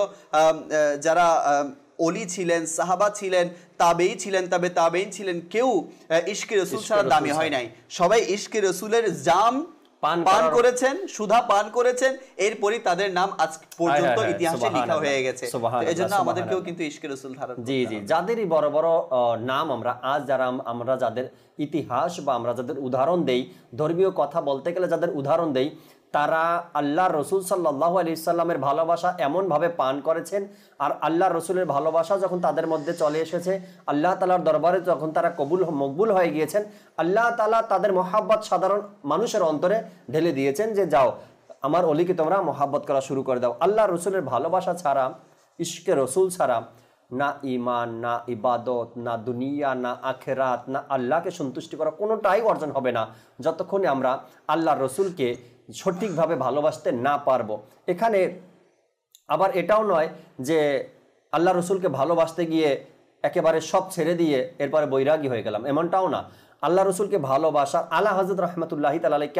যারা ওলি ছিলেন, সাহাবা ছিলেন, তাবেঈ ছিলেন, তাবেঈন ছিলেন, কেউ ইশকে রাসূল ছাড়া দামি হয় নাই। সবাই ইশকে রাসূলের জাম পান করেছেন, সুধা পান করেছেন, এরপরই তাদের নাম আজ পর্যন্ত ইতিহাসে লেখা হয়ে গেছে। এজন্য আমাদেরকেও কিন্তু ইশকে রাসূল ধারণ করতে হবে। জি, যাদেরই বড় বড় নাম আমরা যাদের ইতিহাস বা আমরা যাদের উদাহরণ দেই, ধর্মীয় কথা বলতে গেলে যাদের উদাহরণ দেই, তারা আল্লাহর রাসূল সাল্লাল্লাহু আলাইহি সাল্লামের ভালোবাসা এমন ভাবে পান করেছেন, আর আল্লাহর রাসূলের ভালোবাসা যখন তাদের মধ্যে চলে এসেছে, আল্লাহ তাআলার দরবারে যখন তারা মকবুল হয়ে গিয়েছেন, আল্লাহ তাআলা তাদের মহব্বত সাধারণ মানুষের অন্তরে ঢেলে দিয়েছেন যে যাও আমার ওলিকে তোমরা মহব্বত করা শুরু করে দাও। আল্লাহর রাসূলের ভালোবাসা ছাড়া, ইশকে রাসূল ছাড়া না ঈমান, না ইবাদত, না দুনিয়া, না আখিরাত, না আল্লাহকে সন্তুষ্টি করা কোনোটাই অর্জন হবে না যতক্ষণে আমরা আল্লাহর রাসূলকে সঠিকভাবে ভালোবাসতে না পারবো। এখানে আবার এটাও নয় যে আল্লাহ রসুলকে ভালোবাসতে গিয়ে একেবারে সব ছেড়ে দিয়ে এরপরে বৈরাগী হয়ে গেলাম, এমনটাও না। আল্লাহ রসুলকে ভালোবাসা, আলা হযরত রাহমাতুল্লাহি তাআলা আলাইহি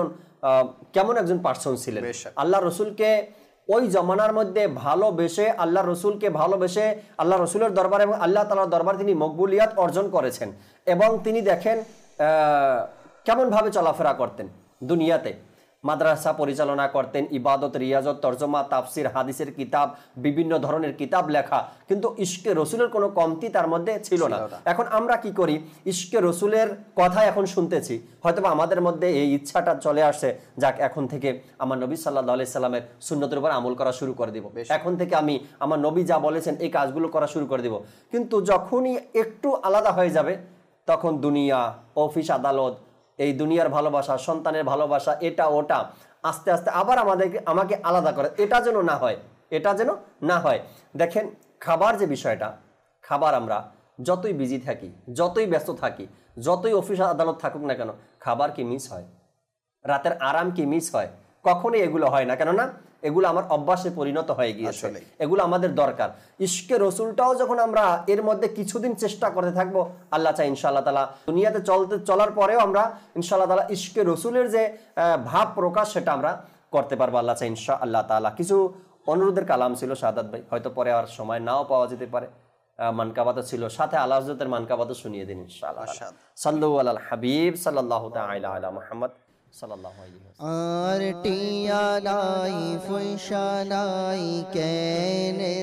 কেমন একজন পার্সন ছিলেন। আল্লাহ রসুলকে ওই জমানার মধ্যে ভালোবেসে, আল্লাহ রসুলকে ভালোবেসে আল্লাহ রসুলের দরবারে এবং আল্লাহ তাআলার দরবারে তিনি মকবুলিয়াত অর্জন করেছেন। এবং তিনি দেখেন কেমন ভাবে চলাফেরা করতেন দুনিয়াতে। মাদ্রাসা পরিচালনা করতেন, ইবাদত, রিয়াজত, তরজমা, তাফসির, হাদিসের কিতাব, বিভিন্ন ধরনের কিতাব লেখা, কিন্তু ইশকে রসুলের কোনো কমতি তার মধ্যে ছিল না। এখন আমরা কি করি, ইশকে রসুলের কথা এখন শুনতেছি, হয়তো আমাদের মধ্যে এই ইচ্ছাটা চলে আসছে, যাক এখন থেকে আমার নবী সাল্লাল্লাহু আলাইহি সাল্লামের সুন্নতের উপর আমল করা শুরু করে দিব, এখন থেকে আমি আমার নবী যা বলেছেন এই কাজগুলো করা শুরু করে দিব। কিন্তু যখনই একটু আলাদা হয়ে যাবে, তখন দুনিয়া, অফিস আদালত, এই দুনিয়ার ভালোবাসা, সন্তানের ভালোবাসা, এটা ওটা আস্তে আস্তে আবার আমাকে আলাদা করে। এটা যেন না হয়, এটা যেন না হয়। দেখেন খাবার যে বিষয়টা, খাবার আমরা যতই বিজি থাকি, যতই ব্যস্ত থাকি, যতই অফিস আদালত থাকুক না কেন, খাবার কি মিস হয়? রাতের আরাম কি মিস হয়? কখনোই এগুলো হয় না, কেননা এগুলো আমার অভ্যাসে পরিণত হয়ে গিয়েছে, এগুলো আমাদের দরকার। ইশকে রসুলটাও যখন আমরা এর মধ্যে কিছুদিন চেষ্টা করতে থাকবো, আল্লাহ চাই ইনশাআল্লাহ তাআলা দুনিয়াতে চলার পরেও আমরা ইনশাআল্লাহ তাআলা ইশকে রসুলের যে ভাব প্রকাশ সেটা আমরা করতে পারবো, আল্লাহ চাই ইনশাআল্লাহ তাআলা। কিছু অনুরোধের কালাম ছিল শাহাদাত ভাই, হয়তো পরে আর সময় নাও পাওয়া যেতে পারে। মানকাবাত ছিল, সাথে আল্লাহ হযরতের মানকাবাত শুনিয়ে দিন ইনশাআল্লাহ। সাল্লু আলাল হাবিব সাল্লাল্লাহু তাআলা আলা মুহাম্মদ সাল্লাল্লাহু আলাইহি ওয়াসাল্লাম। আর টিয়া নাই ফুইশা নাই কেনে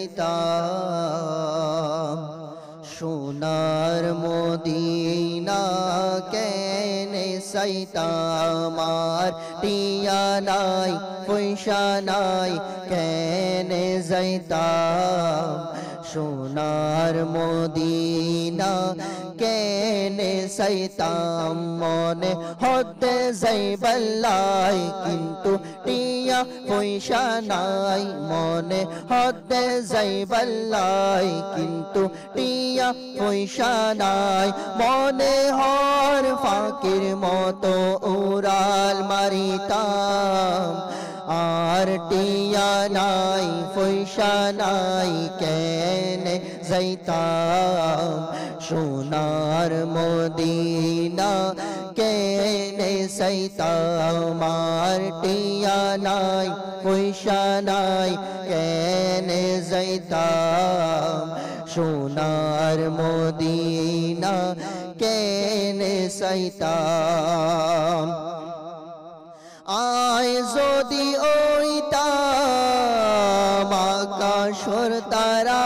যাইতাম, সোনার মদিনা কেনে যাইতাম। আর টিয়া নাই ফুইশা নাই কেনে যাইতাম, সোনার মদিনা কেনে যাইতাম। মনে হতে যাইবালাই কিন্তু টিয়া পয়সা নাই, মনে হতে যাইবালাই কিন্তু টিয়া পয়সা নাই। মনে হর ফাঁকির মতো উড়াল মারিতাম, আর টিয়া নাই পয়সা নাই কেনে যাইতাম, সোনার মদিনা কেনে যাইতাম। আর টিয়া নাই পয়সা নাই কেনে যাইতাম, সোনার মদিনা কেনে যাইতাম। আয় যদি ওইতাম আকাশের তারা,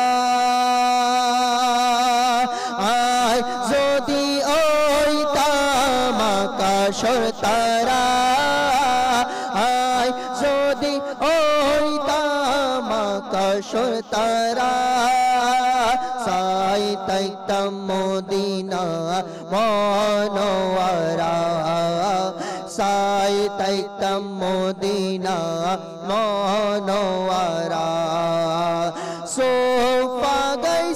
আয় যদি ওইতাম আকাশের তারা, আয় যদি ওইতাম আকাশের তারা। সাইতাম মদিনা মনোয়ারা, সাইতাম মদিনা মনোয়ারা। সোফা গাই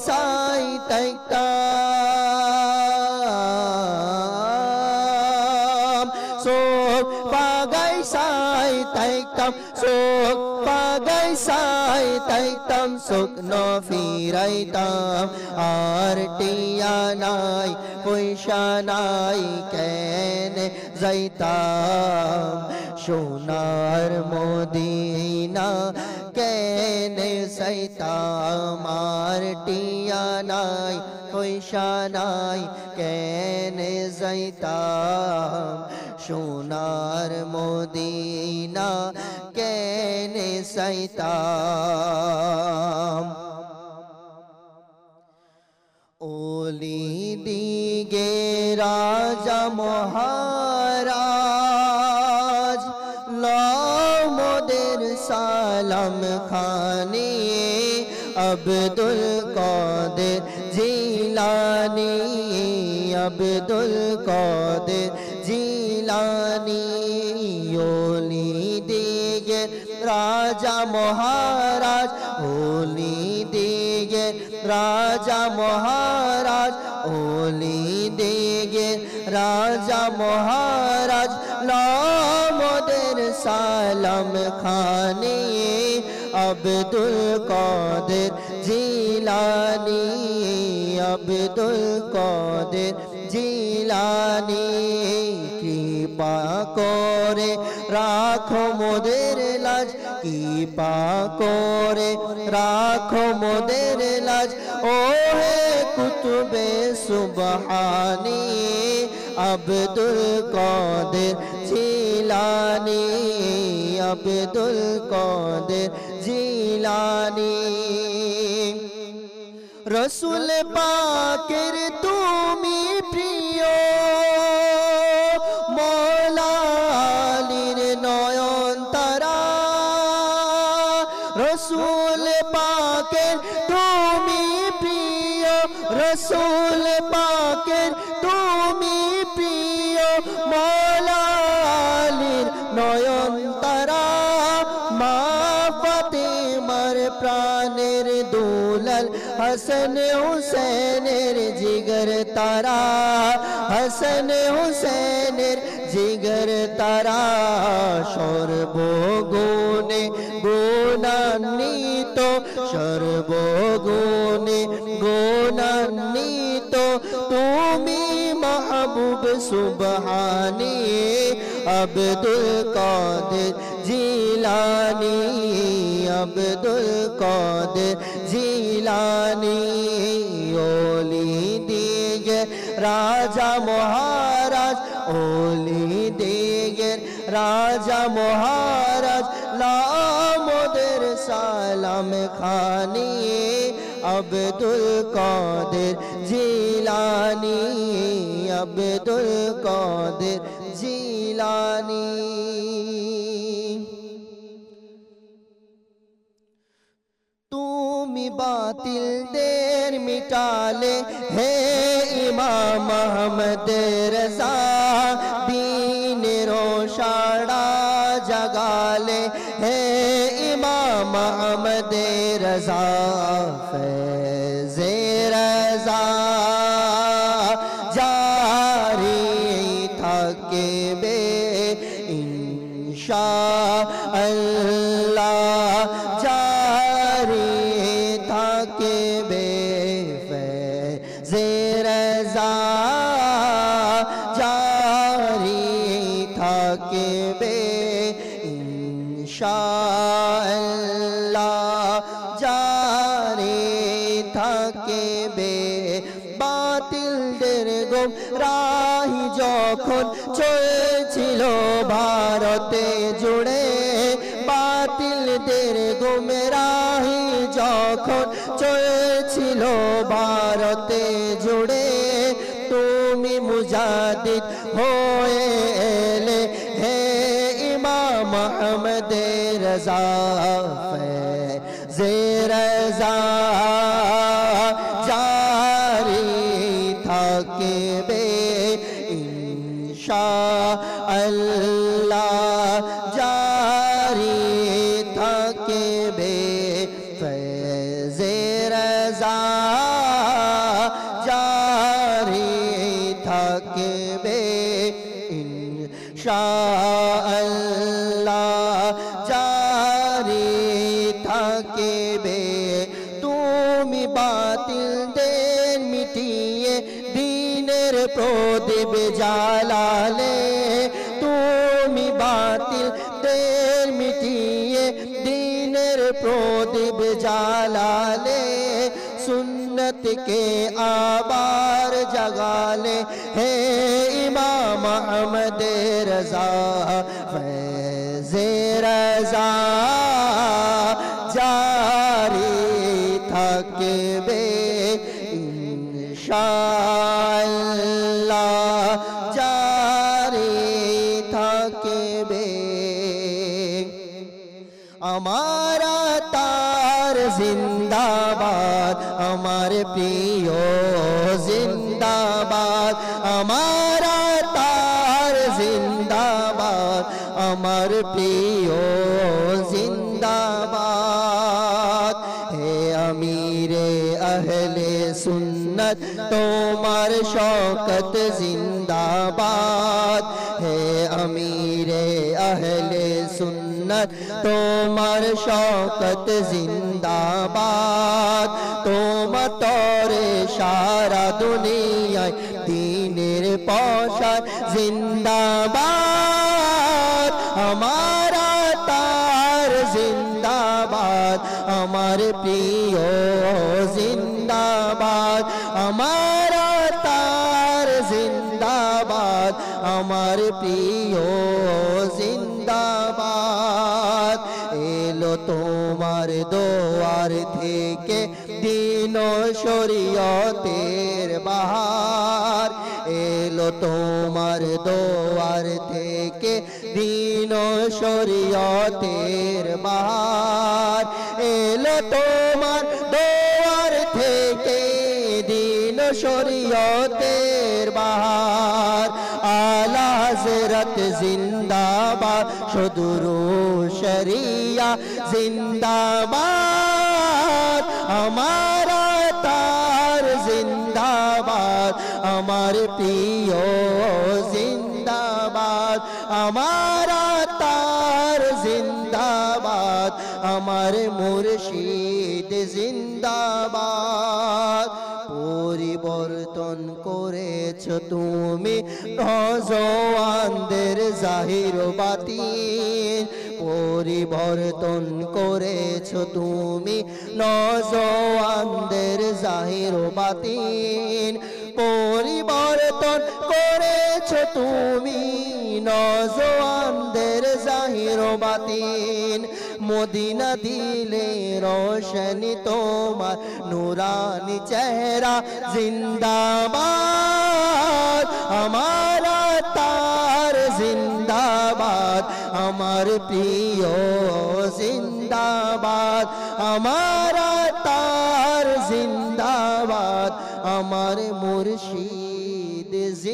সাইতাম, সোফা গাই সাইতাম, সোফা গাই সাইতাম, শুকনো ফিরাইতাম। আর টিয়া নাই পয়সা নাই কেনে যাইতাম, সোনার মদিনা কেনে যাইতাম। আর টিয়া নাই পয়সা নাই কেনে যাইতাম, সোনার মদিনা কেনে যাইতাম। ওলি দিগে রাজা মহারাজ, মোদের সালাম খানি, আব্দুল কাদের জিলানি, আব্দুল কাদের জিলানি। ওলি দিগে রাজা মহারাজ, ওলি দিগে রাজা মহারাজ, ওলি দিগে রাজা মহারাজ। মোদের সালাম খানি, আব্দুল কাদের জিলানি, আব্দুল কাদের জিলানি। কৃপা করে রাখো মোদের লাজ, কৃপা করে রাখো মোদের লাজ। ও হে কুতুবে সুবহানি, আব্দুল কাদের জিলানি আব্দুল কাদের জিলানি রসুল পাকের তুমি প্রিয় মৌলা আলীর নয়ন তারা রসুল পাকের তুমি প্রিয় রসুল পাকের তুমি প্রিয় মৌলা আলীর নয়ন তারা মা ফাতেমার প্রাণের দুলাল হাসান হুসেনের জিগর তারা হাসান হুসেনের জিগর তারা সর্বগুণে গুণান্বিত সর্বগুণে গুণান্বিত তুমি মাহবুব সুবহানী আব্দুল কাদের জিলানি আব্দুল কাদের জিলানি ওলি দিগের রাজা মহারাজ ওলি দিগের রাজা মহারাজ লামোদের সালাম খানি আব্দুল কাদের জিলানি আব্দুল কাদের জিলানি তুমি বাতিলদের মিটালে হে ইমাম আহমদ রজা দ্বীনের সাড়া জাগালে হে ইমাম আহমদ রজা ফৈজে রজা জারি থাকবে ইনশাআল্লাহ জারি থাকবে ফৈজে রজা জারি থাকবে ইনশাআল্লাহ জারি থাকবে বাতিলদের গোমরাহি যখন চলছিল ভারতে জুড়ে বাতিলদের গোমরাহি যখন চলছিল ভারতে জুড়ে তুমি মুজাদ্দিদ হয়ে এলে হে ইমাম আহমদ রজা ফৈজে রজা জারি থাকবে ইনশাআল্লাহ জারি থাকবে ফৈজে রজা জারি থাকবে ইনশাআল্লাহ জারি থাকবে তুমি বাতিলদের মিটিয়ে দ্বীনের প্রদীপ জ্বালালে তুমি বাতিলদের মিটিয়ে দ্বীনের প্রদীপ জ্বালালে সুন্নত के आबार जगाले हे इमाम अहमद रजा फैज़े रजा जारी थकबे इंशाअल्लाह जारी थकबे हमारा तार जिंदाबाद हमारे प्रियो जिंदाबाद हमारा तार जिंदाबाद हमारे प्रियो जिंदाबाद हे अमीरे अहले सुन्नत तुम्हार शौकत जिंदाबाद हे अमीरे अहले सुन्नत तुम्हार शौकत जिंदाबाद तुम तोरे सारा दुनिया दीनेर पौशार जिंदाबाद हमारा तार जिंदाबाद हमारे प्रियो जिंदाबाद हमारा तार जिंदाबाद আমার প্রিয় জিন্দাবাদ। এলো তোমার দোয়ার থেকে দিন শরীয়তের বাহার, এলো তোমার দোয়ার থেকে দিন শরীয়তের বাহার, এলো তোমার দোয়ার থেকে দিন শরীয়তের বাহার। আলা হযরত জিন্দাবাদ, শুধু শরিয়া জিন্দাবাদ, আমার তার জিন্দাবাদ, আমার প্রিয় জিন্দাবাদ, আমার তার জিন্দাবাদ, আমার মুর্শিদ জিন্দাবাদ। পরিবর্তন করেছ তুমি নওজোয়ানদের জাহির বাতিন, পরিবর্তন করেছ তুমি নওজোয়ানদের জাহির বাতিন, পরিবর্তন করেছ তুমি নওজোয়ানদের জাহির বাতিন। মদিনা দিলে রোশনি তোমার নুরানি চেহারা জিন্দাবাদ, আমার তার জিন্দাবাদ, আমার প্রিয় জিন্দাবাদ, আমার তার জিন্দাবাদ, আমার মুর্শিদ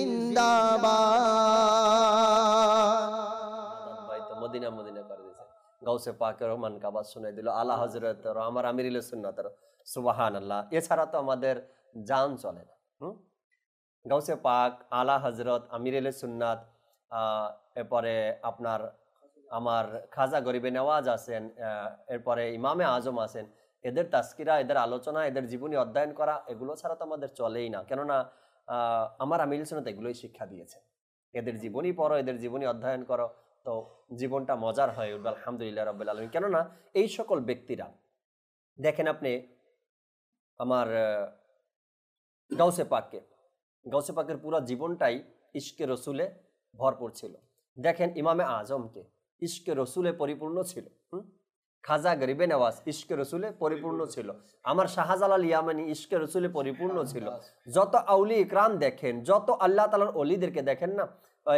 জিন্দাবাদ। ভাই তো মদিনা মদিনা করে দিয়েছে, গাউসে পাকের রহমান কাবাদ শুনে দিল, আলা হযরত আমার আমিরুল সুন্নাতের সুবহানাল্লাহ। এছাড়া তো আমাদের জান চলে না। গাউসে পাক, আলা হযরত, আমিরুল সুন্নাত, এরপরে আপনার আমার খাজা গরিবে নওয়াজ আছেন, এরপরে ইমামে আজম আছেন, এদের তাস্কিরা, এদের আলোচনা, এদের জীবনী অধ্যয়ন করা, এগুলো ছাড়া তো আমাদের চলেই না। কেননা আমার আমিরুল সুন্নাত এগুলোই শিক্ষা দিয়েছে। এদের জীবনী পড়ো, এদের জীবনী অধ্যয়ন করো, তো জীবনটা মজার হয়ে উঠবে আলহামদুলিল্লাহ রাব্বিল আলামিন। কেননা এই সকল ব্যক্তিরা দেখেন, আপনি আমার গাউসে পাকের পুরো জীবনটাই ইশকে রসুলে ভরপুর ছিল। দেখেন ইমামে আজমকে ইশকে রসুলে পরিপূর্ণ ছিল, খাজা গরিবে নওয়াজ ইশকে রসুলে পরিপূর্ণ ছিল, আমার শাহজালাল ইয়ামানি ইশকে রসুলে পরিপূর্ণ ছিল। যত আউলি ইকরাম দেখেন, যত আল্লাহ তাআলার ওলিদেরকে দেখেন না,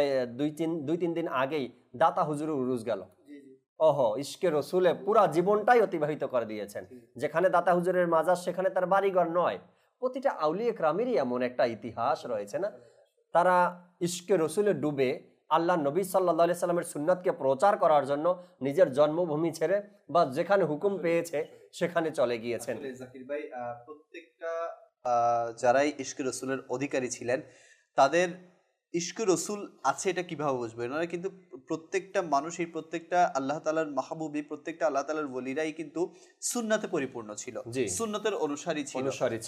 দুই তিন দিন আগেই দাতা হুজুর উরুজ গেল, ওহো ইশকে রসুলে পুরা জীবনটাই অতিবাহিত করে দিয়েছেন। যেখানে দাতা হুজুরের মাজার সেখানে তার বাড়িঘর নয়। প্রতিটা আউলি ইকরামেরই এমন একটা ইতিহাস রয়েছে না, তারা ইশকে রসুলে ডুবে আল্লাহ নবী সাল্লাল্লাহু আলাইহি সাল্লামের সুন্নাতকে প্রচার করার জন্য নিজের জন্মভূমি ছেড়ে বা যেখানে হুকুম পেয়েছে সেখানে চলে গিয়েছেন। জাকির ভাই, প্রত্যেকটা যারাই ইশকে রসুলের অধিকারী ছিলেন তাদের ইশকে রসুল আছে এটা কিভাবে বুঝবে? ওনারা কিন্তু প্রত্যেকটা মানুষই, প্রত্যেকটা আল্লাহ তাআলার মাহবুবী, প্রত্যেকটা আল্লাহ তাআলার ওলিরাই কিন্তু সুন্নাতে পরিপূর্ণ ছিল, সুন্নাতের অনুসারী ছিল।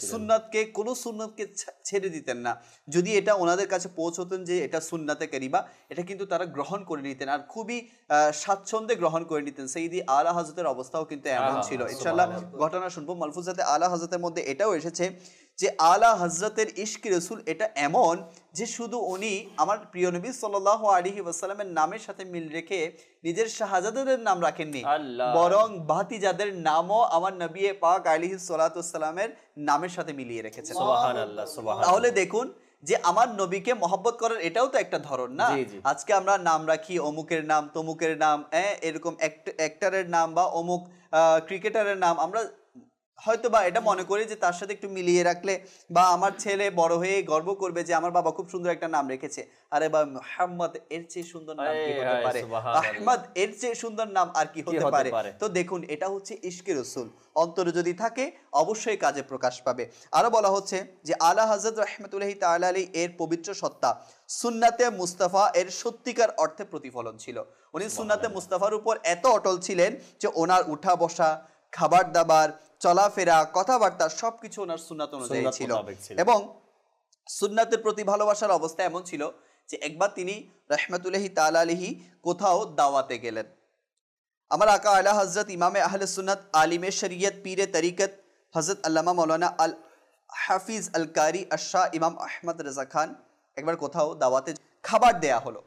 সুন্নাতকে ছেড়ে দিতেন না। যদি এটা ওনাদের কাছে পৌঁছতেন যে এটা সুন্নাতে কারিমা, এটা কিন্তু তারা গ্রহণ করে নিতেন আর খুবই স্বাচ্ছন্দ্যে গ্রহণ করে নিতেন। সাইয়্যিদি আলা হযরতের অবস্থাও কিন্তু এমন ছিল। ইনশাআল্লাহ ঘটনা শুনবো। মালফুজাতে আলা হযরতের মধ্যে এটাও এসেছে যে আলা হযরতের ইশকে রসুল এটা এমন যে শুধু উনি আমার প্রিয় নবী সাল্লাল্লাহু আলাইহি ওয়াসাল্লামের নামের সাথে মিল রেখে নিজের শাহজাদাদের নাম রাখেননি, বরং ভাতিজাদের নামও আমার নবী পাক আলাইহিস সালাতু ওয়াসসালামের নামের সাথে মিলিয়ে রেখেছেন। সুবহানাল্লাহ, সুবহানাল্লাহ। তাহলে দেখুন যে আমার নবীকে মহব্বত করার এটাও তো একটা ধরন না। আজকে আমরা নাম রাখি অমুকের নাম, তমুকের নাম, এরকম অ্যাক্টরের নাম বা অমুক ক্রিকেটারের নাম, আমরা হয়তো বা এটা মনে করি যে তার সাথে একটু মিলিয়ে রাখলে বা আমার ছেলে বড় হয়ে গর্ব করবে যে আমার বাবা খুব সুন্দর একটা নাম রেখেছে। আরে বা মুহাম্মদ এর চেয়ে সুন্দর নাম কি হতে পারে, আহমদ এর চেয়ে সুন্দর নাম আর কি হতে পারে। তো দেখুন এটা হচ্ছে ইশকে রসুল, অন্তরে যদি থাকে অবশ্যই কাজে প্রকাশ পাবে। আরো বলা হচ্ছে যে আলা হযরত রাহমাতুল্লাহি তাআলা আলাইহি এর পবিত্র সত্তা সুন্নাতে মুস্তাফা এর সত্যিকার অর্থে প্রতিফলন ছিল। উনি সুন্নাতে মুস্তাফার উপর এত অটল ছিলেন যে ওনার উঠা বসা, খাবার দাবার, চলাফেরা, কথাবার্তা সবকিছু ওনার সুন্নাত অনুযায়ী ছিল। এবং সুন্নাতের প্রতি ভালোবাসার অবস্থা এমন ছিল যে একবার তিনি রাহমাতুল্লাহি তাআলা আলাইহি কোথাও দাওয়াতে গেলেন। আমার আকা আলা হযরত ইমামে আহলে সুন্নাত, আলিমে শরীয়ত, পীরে তরিকত হযরত আল্লামা মাওলানা আল হাফিজ আল কারি আশা ইমাম আহমদ রাজা খান একবার কোথাও দাওয়াতে খাবার দেয়া হলো।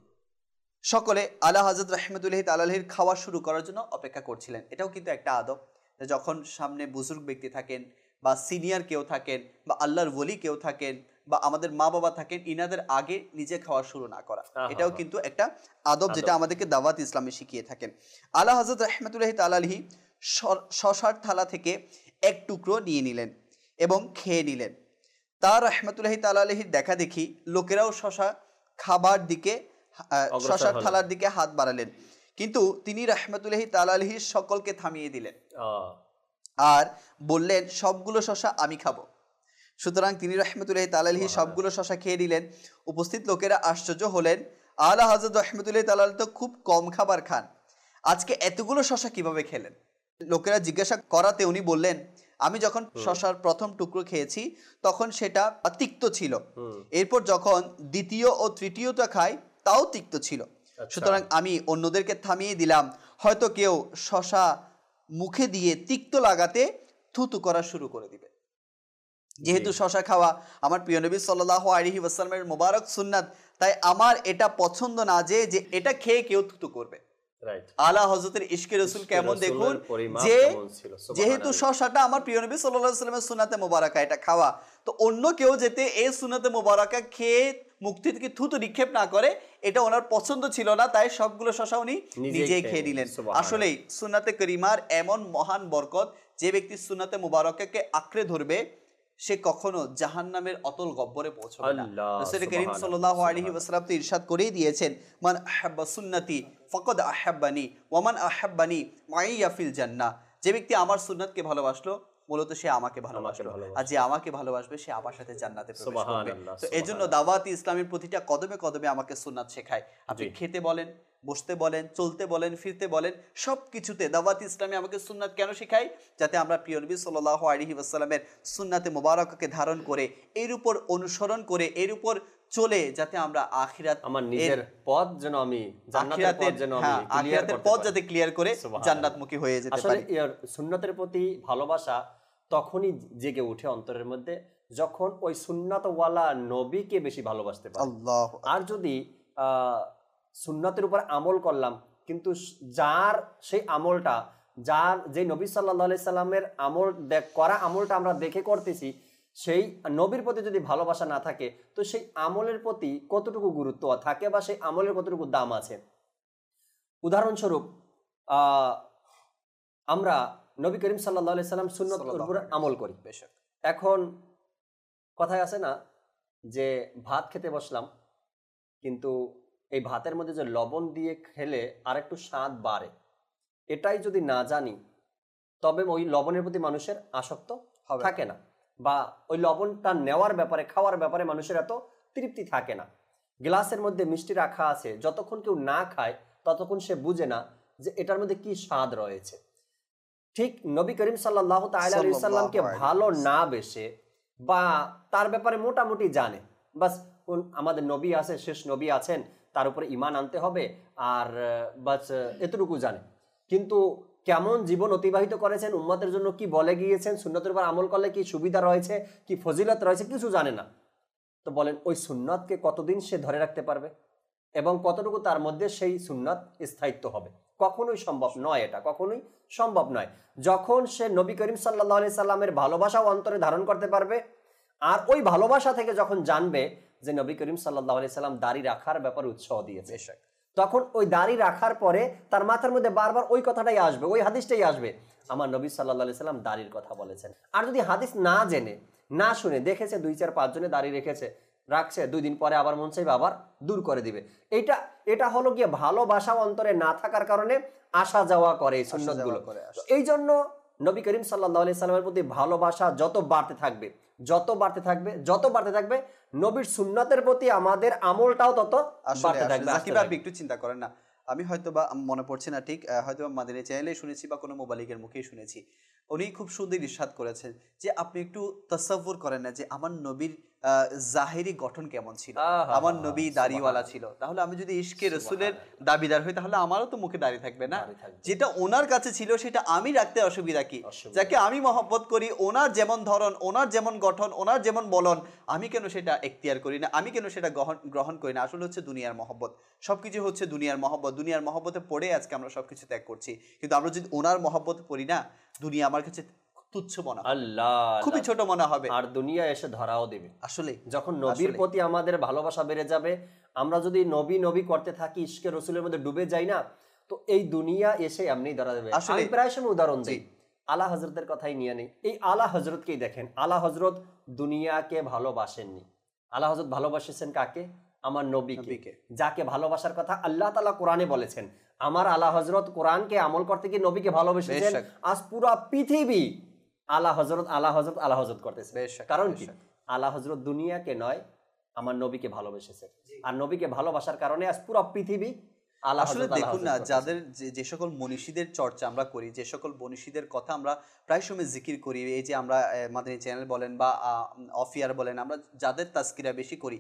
সকলে আলা হযরত রাহমাতুল্লাহি তাআলা আলাইহির খাওয়া শুরু করার জন্য অপেক্ষা করছিলেন। এটাও কিন্তু একটা আদব, যখন সামনে বুজুর্গ ব্যক্তি থাকেন বা সিনিয়র কেউ থাকেন বা আল্লাহর ওলি কেউ থাকেন বা আমাদের মা বাবা থাকেন, ইনাদের আগে নিজে খাওয়া শুরু না করা, এটাও কিন্তু একটা আদব যেটা আমাদেরকে দাওয়াত ইসলামে শিখিয়ে থাকেন। আলা হযরত রাহমাতুল্লাহি তাআলা আলাইহি শশার থালা থেকে এক টুকরো নিয়ে নিলেন এবং খেয়ে নিলেন। তার রাহমাতুল্লাহি তাআলা আলাইহির দেখা দেখি লোকেরাও শশা খাবার দিকে, শশার থালার দিকে হাত বাড়ালেন, কিন্তু তিনি রাহমাতুল্লাহি তাআলা আলাইহি সকলকে থামিয়ে দিলেন আর বললেন সবগুলো শশা আমি খাবো। সুতরাং তিনি রাহমাতুল্লাহি তাআলা আলাইহি সবগুলো শশা খেয়ে নিলেন। উপস্থিত লোকেরা আশ্চর্য হলেন, আলা হযরত রাহমাতুল্লাহি তাআলা আলাইহি তো খুব কম খাবার খান, আজকে এতগুলো শশা কিভাবে খেলেন? লোকেরা জিজ্ঞাসা করাতে উনি বললেন, আমি যখন শশার প্রথম টুকরো খেয়েছি তখন সেটা তিক্ত ছিল, এরপর যখন দ্বিতীয় ও তৃতীয়টা খাই তাও তিক্ত ছিল, সুতরাং আমি অন্যদেরকে থামিয়ে দিলাম, হয়তো কেউ শশা মুখে দিয়ে তিক্ত লাগাতে থুতু করা শুরু করে দিবে। যেহেতু শশা খাওয়া আমার প্রিয় নবী সাল্লাল্লাহু আলাইহি ওয়াসাল্লামের মোবারক সুন্নাত, তাই আমার এটা পছন্দ না যে এটা খেয়ে কেউ থুতু করবে। আলা হযরতের ইশকে রাসূল কেমন দেখুন, যে যেহেতু শশাটা আমার প্রিয় নবী সাল্লাল্লাহু আলাইহি ওয়াসাল্লামের সুন্নাতে মোবারকা, এটা খাওয়া, তো অন্য কেউ যেতে এই সুন্নাতে মোবারকা খেয়ে মুক্তি থেকে থুতু নিক্ষেপ না করে, এটা ওনার পছন্দ ছিল না, তাই সবগুলো শশা উনি নিজেই খেয়ে নিলেন। আসলেই সুন্নাতে করিমার এমন মহান বরকত, যে ব্যক্তি সুন্নাতে মোবারকাকে আঁকড়ে ধরবে সে কখনো জাহান্নামের অতল গহ্বরে পৌঁছবে না। রাসূল করিম সাল্লাল্লাহু আলাইহি ওয়াসাল্লাম তো ইরশাদ করেই দিয়েছেন, মান আহাব্বা সুন্নতি ফাকাদ আহাব্বানি ওয়া মান আহাব্বানি মাইয়া ফিল জান্নাহ। যে ব্যক্তি আমার সুন্নাতকে ভালোবাসলো মূলত সে আমাকে ভালোবাসলো, আর যে আমাকে ভালোবাসবে সে আমার সাথে জান্নাতে প্রবেশ করবে। তো এজন্য দাওয়াত ইসলামের প্রতিটা কদমে কদমে আমাকে সুন্নাত শেখায়। আপনি খেতে বলেন, বসতে বলেন, চলতে বলেন, ফিরতে বলেন, সবকিছুতে দাওয়াত ইসলামে আমাকে সুন্নাত কেন শেখায়? যাতে আমরা প্রিয় নবী সাল্লাল্লাহু আলাইহি ওয়াসাল্লামের সুন্নাতে মোবারকাকে ধারণ করে, এর উপর অনুসরণ করে, এর উপর চলে, যাতে আমরা আখিরাত আমার নিজের পথ যেন আমি জান্নাতের পথ যেন আমি আখিরাতের পথ যাতে ক্লিয়ার করে জান্নাতমুখী হয়ে যেতে পারি। আসলে সুন্নাতের প্রতি ভালোবাসা তখনই জেগে ওঠে অন্তরের মধ্যে যখন ওই সুন্নাতওয়ালা নবীকে বেশি ভালোবাসতে পারি। আল্লাহু আর যদি সুন্নাতের উপর আমল করলাম, কিন্তু যার সেই আমলটা, যার যে নবী সাল্লাল্লাহু আলাইহি সাল্লামের আমল করা আমলটা আমরা দেখে করতেছি, সেই নবীর প্রতি যদি ভালোবাসা না থাকে, তো সেই আমলের প্রতি কতটুকু গুরুত্ব থাকে বা সেই আমলের কতটুকু দাম আছে। উদাহরণস্বরূপ আমরা নবী করিম সাল্লাল্লাহু আলাইহি সাল্লাম সুন্নতের উপর আমল করি। এখন কথায় আছে না যে ভাত খেতে বসলাম, কিন্তু এই ভাতের মধ্যে যে লবণ দিয়ে খেলে আরেকটু স্বাদ বাড়ে, এটাই যদি না জানি তবে ওই লবণের প্রতি মানুষের আসক্ত থাকে না, বা ওই লবণটা নেওয়ার ব্যাপারে, খাওয়ার ব্যাপারে মানুষের এত তৃপ্তি থাকে না। গ্লাসের মধ্যে মিষ্টি রাখা আছে, যতক্ষণ কেউ না খায় ততক্ষণ সে বুঝে না যে এটার মধ্যে কি স্বাদ রয়েছে। ঠিক নবী করিম সাল্লাল্লাহু তাআলা আলাইহি সাল্লামকে ভালো না বেশে বা তার ব্যাপারে মোটামুটি জানে, বাস আমাদের নবী আছে, শেষ নবী আছেন, তার উপরে ঈমান আনতে হবে, আর বাস এতটুকু জানে, কিন্তু কেমন জীবন অতিবাহিত করেছেন, উম্মতের জন্য কি বলে গিয়েছেন, সুন্নতের উপর আমল করলে কি সুবিধা রয়েছে, কি ফজিলত রয়েছে, কিছু জানে না। তো বলেন ওই সুন্নতকে কতদিন সে ধরে রাখতে পারবে এবং কতটুকু তার মধ্যে সেই সুন্নত স্থায়িত্ব হবে? কখনোই সম্ভব নয়, এটা কখনোই সম্ভব নয়। যখন সে নবী করিম সাল্লাল্লাহু আলাইহি সাল্লামের ভালোবাসা অন্তরে ধারণ করতে পারবে, আর ওই ভালোবাসা থেকে যখন জানবে যে নবী করিম সাল্লাল্লাহু আলাইহি সাল্লাম দাড়ি রাখার ব্যাপারে উৎসাহ দিয়েছে, তখন ওই দাড়ি রাখার পরে তার মাথার মধ্যে বারবার ওই কথাটাই আসবে, ওই হাদিসটাই আসবে, আমার নবী সাল্লাল্লাহু আলাইহি সাল্লাম দাড়ির কথা বলেছেন। আর যদি হাদিস না জেনে, না শুনে, দেখেছে 2-4-5 জনে দাড়ি রাখছে, 2 দিন পরে আবার মন চাইবে আবার দূর করে দিবে, এটা হলো গিয়ে ভালোবাসা অন্তরে না থাকার কারণে আসা যাওয়া করে এই সুন্নতগুলো। এই জন্য নবী করিম সাল্লাল্লাহু আলাইহি সাল্লামের প্রতি ভালোবাসা যত বাড়তে থাকবে, নবীর সুন্নতের প্রতি আমাদের আমলটাও তত বাড়তে থাকবে। আপনি একটু চিন্তা করেন না, আমি হয়তোবা মনে পড়ছে না ঠিক, হয়তোবা মাদানী চ্যানেলে শুনেছি বা কোনো মোবালিকের মুখেই শুনেছি, উনি খুব সুন্দর ইরশাদ করেছেন যে আপনি একটু তাসাব্বুর করেন না যে আমার নবীর জাহেরি গঠন কেমন ছিল, আমার নবী দাড়িওয়ালা ছিল, তাহলে আমি যদি ইশকে রসুলের দাবিদার হই তাহলে আমারও তো মুখে দাড়ি থাকবে না। যেটা ওনার কাছে ছিল সেটা আমি রাখতে অসুবিধা কি? যাকে আমি মহব্বত করি, ওনার যেমন ধরন, ওনার যেমন গঠন, ওনার যেমন বলন, আমি কেন সেটা এখতিয়ার করি না, আমি কেন সেটা গ্রহণ করি না? আসলে হচ্ছে দুনিয়ার মহব্বত, সবকিছু হচ্ছে দুনিয়ার মহব্বত। দুনিয়ার মহব্বতে পড়ে আজকে আমরা সবকিছু ত্যাগ করছি, কিন্তু আমরা যদি ওনার মহব্বত পড়ি না, দুনিয়া আমার কাছে তুচ্ছ মনে হবে, আল্লাহ খুবই ছোট মনে হবে, আর দুনিয়া এসে ধরাও দেবে। আসলে যখন নবীর প্রতি আমাদের ভালোবাসা বেড়ে যাবে, আমরা যদি নবী নবী করতে থাকি, ইশকে রসুলের মধ্যে ডুবে যাই না, তো এই দুনিয়া এসে এমনি ধরা দেবে। আমি প্রায় সময় উদাহরণ দিই, আলা হজরতের কথাই নিয়ে নেই। এই আলা হজরতকেই দেখেন, আলা হজরত দুনিয়াকে ভালোবাসেননি। আলা হজরত ভালোবাসেছেন কাকে? আমার নবীকে, যাকে ভালোবাসার কথা আল্লাহ তাআলা কোরআনে বলেছেন। আমার আলা হজরত কোরআনকে আমল করতে গিয়ে নবীকে ভালোবেসেছেন। আজ পুরা পৃথিবী আলা হজরত আলা হজরত আলা হজরত করতেছে। কারণ কি? আলা হজরত দুনিয়াকে নয়, আমার নবীকে ভালোবেসেছে। আর নবীকে ভালোবাসার কারণে আজ পুরো পৃথিবী আলা হজরত। আসলে দেখুন না, যাদের যে সকল মনীষীদের চর্চা আমরা করি, যে সকল মনীষীদের কথা আমরা প্রায় সময় জিকির করি, এই যে আমরা মাদানী চ্যানেল বলেন বা অফিয়ার বলেন, আমরা যাদের তাজকিরা বেশি করি,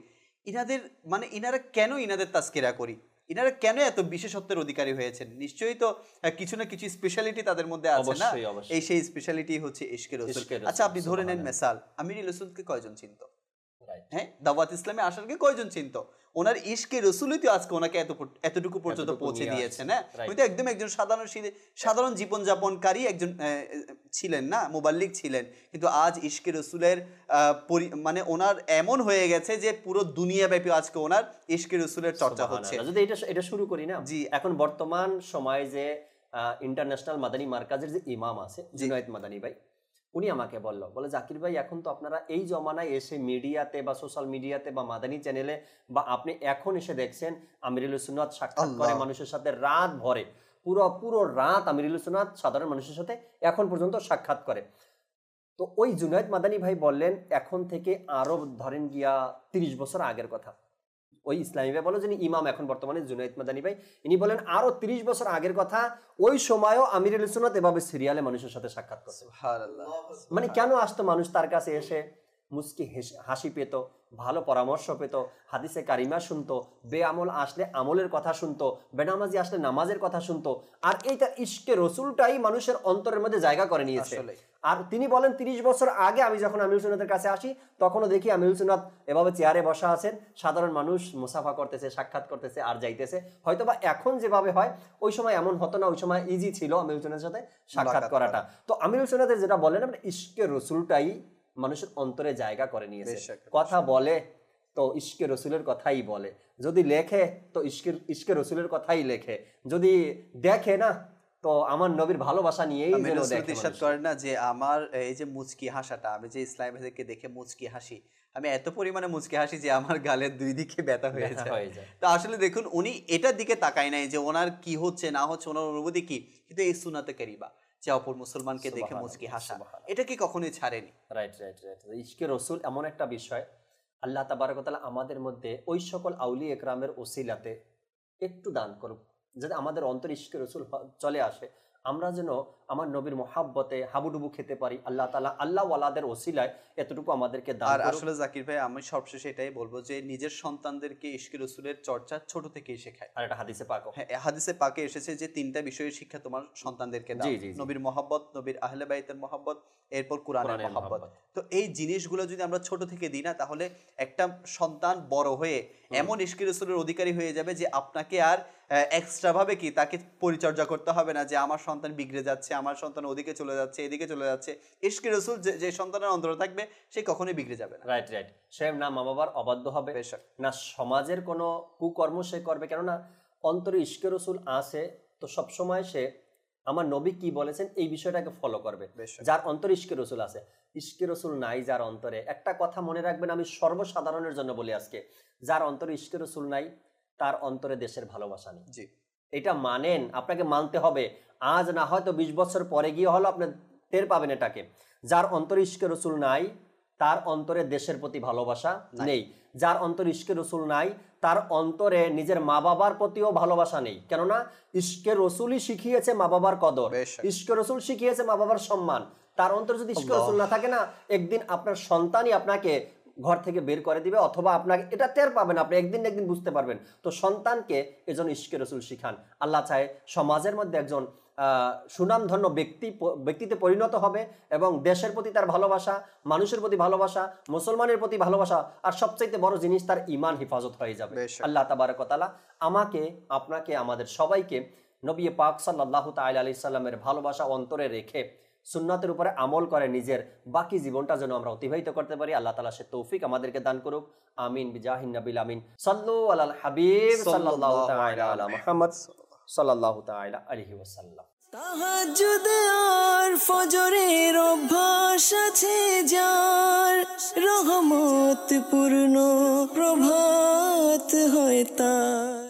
ইনারা কেন ইনাদের তাজকিরা করি? ইনারা কেন এত বিশেষত্বের অধিকারী হয়েছেন? নিশ্চয়ই তো কিছু না কিছু স্পেশালিটি তাদের মধ্যে আছে না? এই সেই স্পেশালিটি হচ্ছে ইশকে রসুল। আচ্ছা, আপনি ধরে নেন মিসাল, আমির রসুলকে কয়জন চিনত? হ্যাঁ, দাওয়াত ইসলামে আসারকে কয়জন চিনত? ওনার ইশকে রসুলই তো আজকে ওনাকে এতটুকু পর্যন্ত পৌঁছে দিয়েছে না? উনি তো একদম একজন সাধারণ জীবনযাপনকারী একজন ছিলেন না, মুবাল্লিগ ছিলেন, কিন্তু আজ ইশকে রসুলের ওনার এমন হয়ে গেছে যে পুরো দুনিয়াব্যাপী আজকে ওনার ইশকে রসুলের চর্চা হচ্ছে। যদি এটা শুরু করি না, জি, এখন বর্তমান সময়ে যে ইন্টারন্যাশনাল মাদানী মার্কাজের যে ইমাম আছে জুনায়েদ মাদানী ভাই, উনি আমাকে বলে জাকির ভাই, এখন তো আপনারা এই জমানায় এসে মিডিয়াতে বা সোশ্যাল মিডিয়াতে বা মাদানী চ্যানেলে বা আপনি এখন এসে দেখছেন আমিরুল সুন্নাত সাক্ষাৎ করে মানুষের সাথে রাত ভরে, পুরো রাত আমিরুল সুন্নাত সাধারণ মানুষের সাথে এখন পর্যন্ত সাক্ষাৎ করে। তো ওই জুনায়েদ মাদানী ভাই বললেন, এখন থেকে আরো ধরেন গিয়া 30 বছর আগের কথা। ওই ইসলামী ভাই বলো যিনি ইমাম এখন বর্তমানে জুনায়েদ মাদানী ভাই, ইনি বলেন আরো 30 বছর আগের কথা, ওই সময়ও আমিরুল সুন্নাত এভাবে সিরিয়ালে মানুষের সাথে সাক্ষাৎ করছে। মানে কেন আসতো মানুষ তার কাছে, এসে মুস্কি হাসি পেত, ভালো পরামর্শ পেত, হাদিসে কারিমা শুনতো, বেআমল আসলে আমলের কথা শুনতো, বেনামাজি আসলে নামাজের কথা শুনতো। আর এইটা ইশকে রসুলটাই মানুষের অন্তরের মধ্যে জায়গা করে নিয়েছে। আর তিনি বলেন 30 বছর আগে আমি যখন আমিরুল সুন্নাতের কাছে আসি, তখনও দেখি আমিরুল সুন্নাত এভাবে চেয়ারে বসা আছেন, সাধারণ মানুষ মুসাফা করতেছে, সাক্ষাৎ করতেছে আর যাইতেছে। হয়তোবা এখন যেভাবে হয়, ওই সময় এমন হতো না, ওই সময় ইজি ছিল আমিরুল সুন্নাতের সাথে সাক্ষাৎ করাটা। তো আমিরুল সুন্নাতের যেটা বলেন, ইশকে রসুলটাই মানুষের অন্তরে জায়গা করে নিয়েছে। কথা বলে তো ইশকে রসুলের কথাই বলে, যদি লেখে তো ইশকে রসুলের কথাই লেখে, যদি দেখে না তো আমার নবীর ভালোবাসা নিয়েই ইরশাদ করেন না যে আমার এই যে মুচকি হাসাটা, আমি যে ইসলাম ভাইকে দেখে মুচকি হাসি, আমি এত পরিমাণে মুচকি হাসি যে আমার গালের দুই দিকে ব্যথা হয়ে যায়। তো আসলে দেখুন, উনি এটার দিকে তাকায় নাই যে ওনার কি হচ্ছে না হচ্ছে, ওনার অনুভূতি কি, কিন্তু এই সুন্নাতে কারিবা যে অপর মুসলমানকে দেখে মুচকি হাসা, এটা কি কখনোই ছাড়েনি। রাইট। ইশকে রসুল এমন একটা বিষয়, আল্লাহ তাবারক ওয়া তাআলা আমাদের মধ্যে ওই সকল আউলিয়া একরামের ওসিলাতে একটু দান করুক, যাতে আমাদের অন্তর ইশকে রসুল চলে আসে, আমরা যেন আমার নবীর মহাব্বতে হাবুডুবু খেতে পারি। আল্লাহ তাআলা আল্লাহ ওয়ালাদের ওসিলায় এতটুকু আমাদেরকে দান করুক। আর আসলে জাকির ভাই, আমি সবশেষে এটাই বলবো যে নিজের সন্তানদেরকে ইশকে রসুলের চর্চা ছোট থেকেই শেখায়। আর এটা হাদিসে পাক, হ্যাঁ, হাদিসে পাকে এসেছে যে 3টা বিষয়ের শিক্ষা তোমার সন্তানদেরকে দাও, নবীর মহব্বত, নবীর আহলে বাইতের মহব্বত, এরপর কোরআনের মহব্বত। তো এই জিনিসগুলো যদি আমরা ছোট থেকে দিই না, তাহলে একটা সন্তান বড় হয়ে এমন ইশকে রসুলের অধিকারী হয়ে যাবে যে আপনাকে আর এক্সট্রা ভাবে কি তাকে পরিচর্যা করতে হবে না, যে আমার সন্তান বিগড়ে যাচ্ছে, আমার সন্তান ওদিকে চলে যাচ্ছে, এদিকে চলে যাচ্ছে। ইশকে রসুল যে সন্তানের অন্তরে থাকবে, সে কখনোই বিগড়ে যাবে না। রাইট। সে না মা বাবার অবাধ্য হবে, না সমাজের কোনো কুকর্ম সে করবে, কেননা অন্তরে ইশকে রসুল আছে, তো সবসময় সে আমার নবী কি বলেছেন এই বিষয়টাকে ফলো করবে। যার অন্তরে ইশকে রসুল আছে, ইশকে রসুল নাই যার অন্তরে, একটা কথা মনে রাখবেন, আমি সর্বসাধারণের জন্য বলি আজকে, যার অন্তরে ইশকে রসুল নাই, তার অন্তরে দেশের ভালোবাসা নেই। জি, এটা মানেন, আপনাকে মানতে হবে। আজ না হয়তো 20 বছর পরে গিয়ে হলো আপনি টের পাবেন এটাকে। যার অন্তরে ইশকে রসুল নাই, তার অন্তরে দেশের প্রতি ভালোবাসা নেই। যার অন্তরে ইশকে রসুল নাই, তার অন্তরে নিজের মা বাবার প্রতিও ভালোবাসা নেই, কেননা ইশকে রসুলই শিখিয়েছে মা বাবার কদর, ইশকে রসুল শিখিয়েছে মা বাবার সম্মান। তার অন্তরে যদি ইশকে রসুল না থাকে না, একদিন আপনার সন্তানই আপনাকে ঘর থেকে বের করে দিবে, অথবা আপনাকে এটা টের পাবেন, আপনি একদিন একদিন বুঝতে পারবেন। তো সন্তানকে এজন্য ইশকে রসুল শিখান। আল্লাহ চায় সমাজের মধ্যে একজন সুনামধন্য ব্যক্তিতে পরিণত হবে, এবং দেশের প্রতি তার ভালোবাসা, মানুষের প্রতি ভালোবাসা, মুসলমানের প্রতি ভালোবাসা, আর সবচাইতে বড় জিনিস তার ঈমান হেফাজত হয়ে যাবে। আল্লাহ তাবারক ওয়া তাআলা আমাকে, আপনাকে, আমাদের সবাইকে নবী পাক সাল্লাল্লাহু তাআলা আলাইহি সাল্লামের ভালোবাসা অন্তরে রেখে সুন্নাতের উপরে আমল করে নিজের বাকি জীবনটা যেন আমরা অতিবাহিত করতে পারি। আল্লাহ তাআলা সে তৌফিক আমাদেরকে দান করুক। আমিন বিজাহিন নবিল আমিন। সাল্লু আলাল হাবিব সাল্লাল্লাহু তাআলা আলা মুহাম্মদ সাল্লাল্লাহু তাআলা আলাইহি ওয়াসাল্লাম। তাহাজ্জুদ আর ফজরের অভ্যাস আছে যার, রহমত পূর্ণ প্রভাত হয় তার।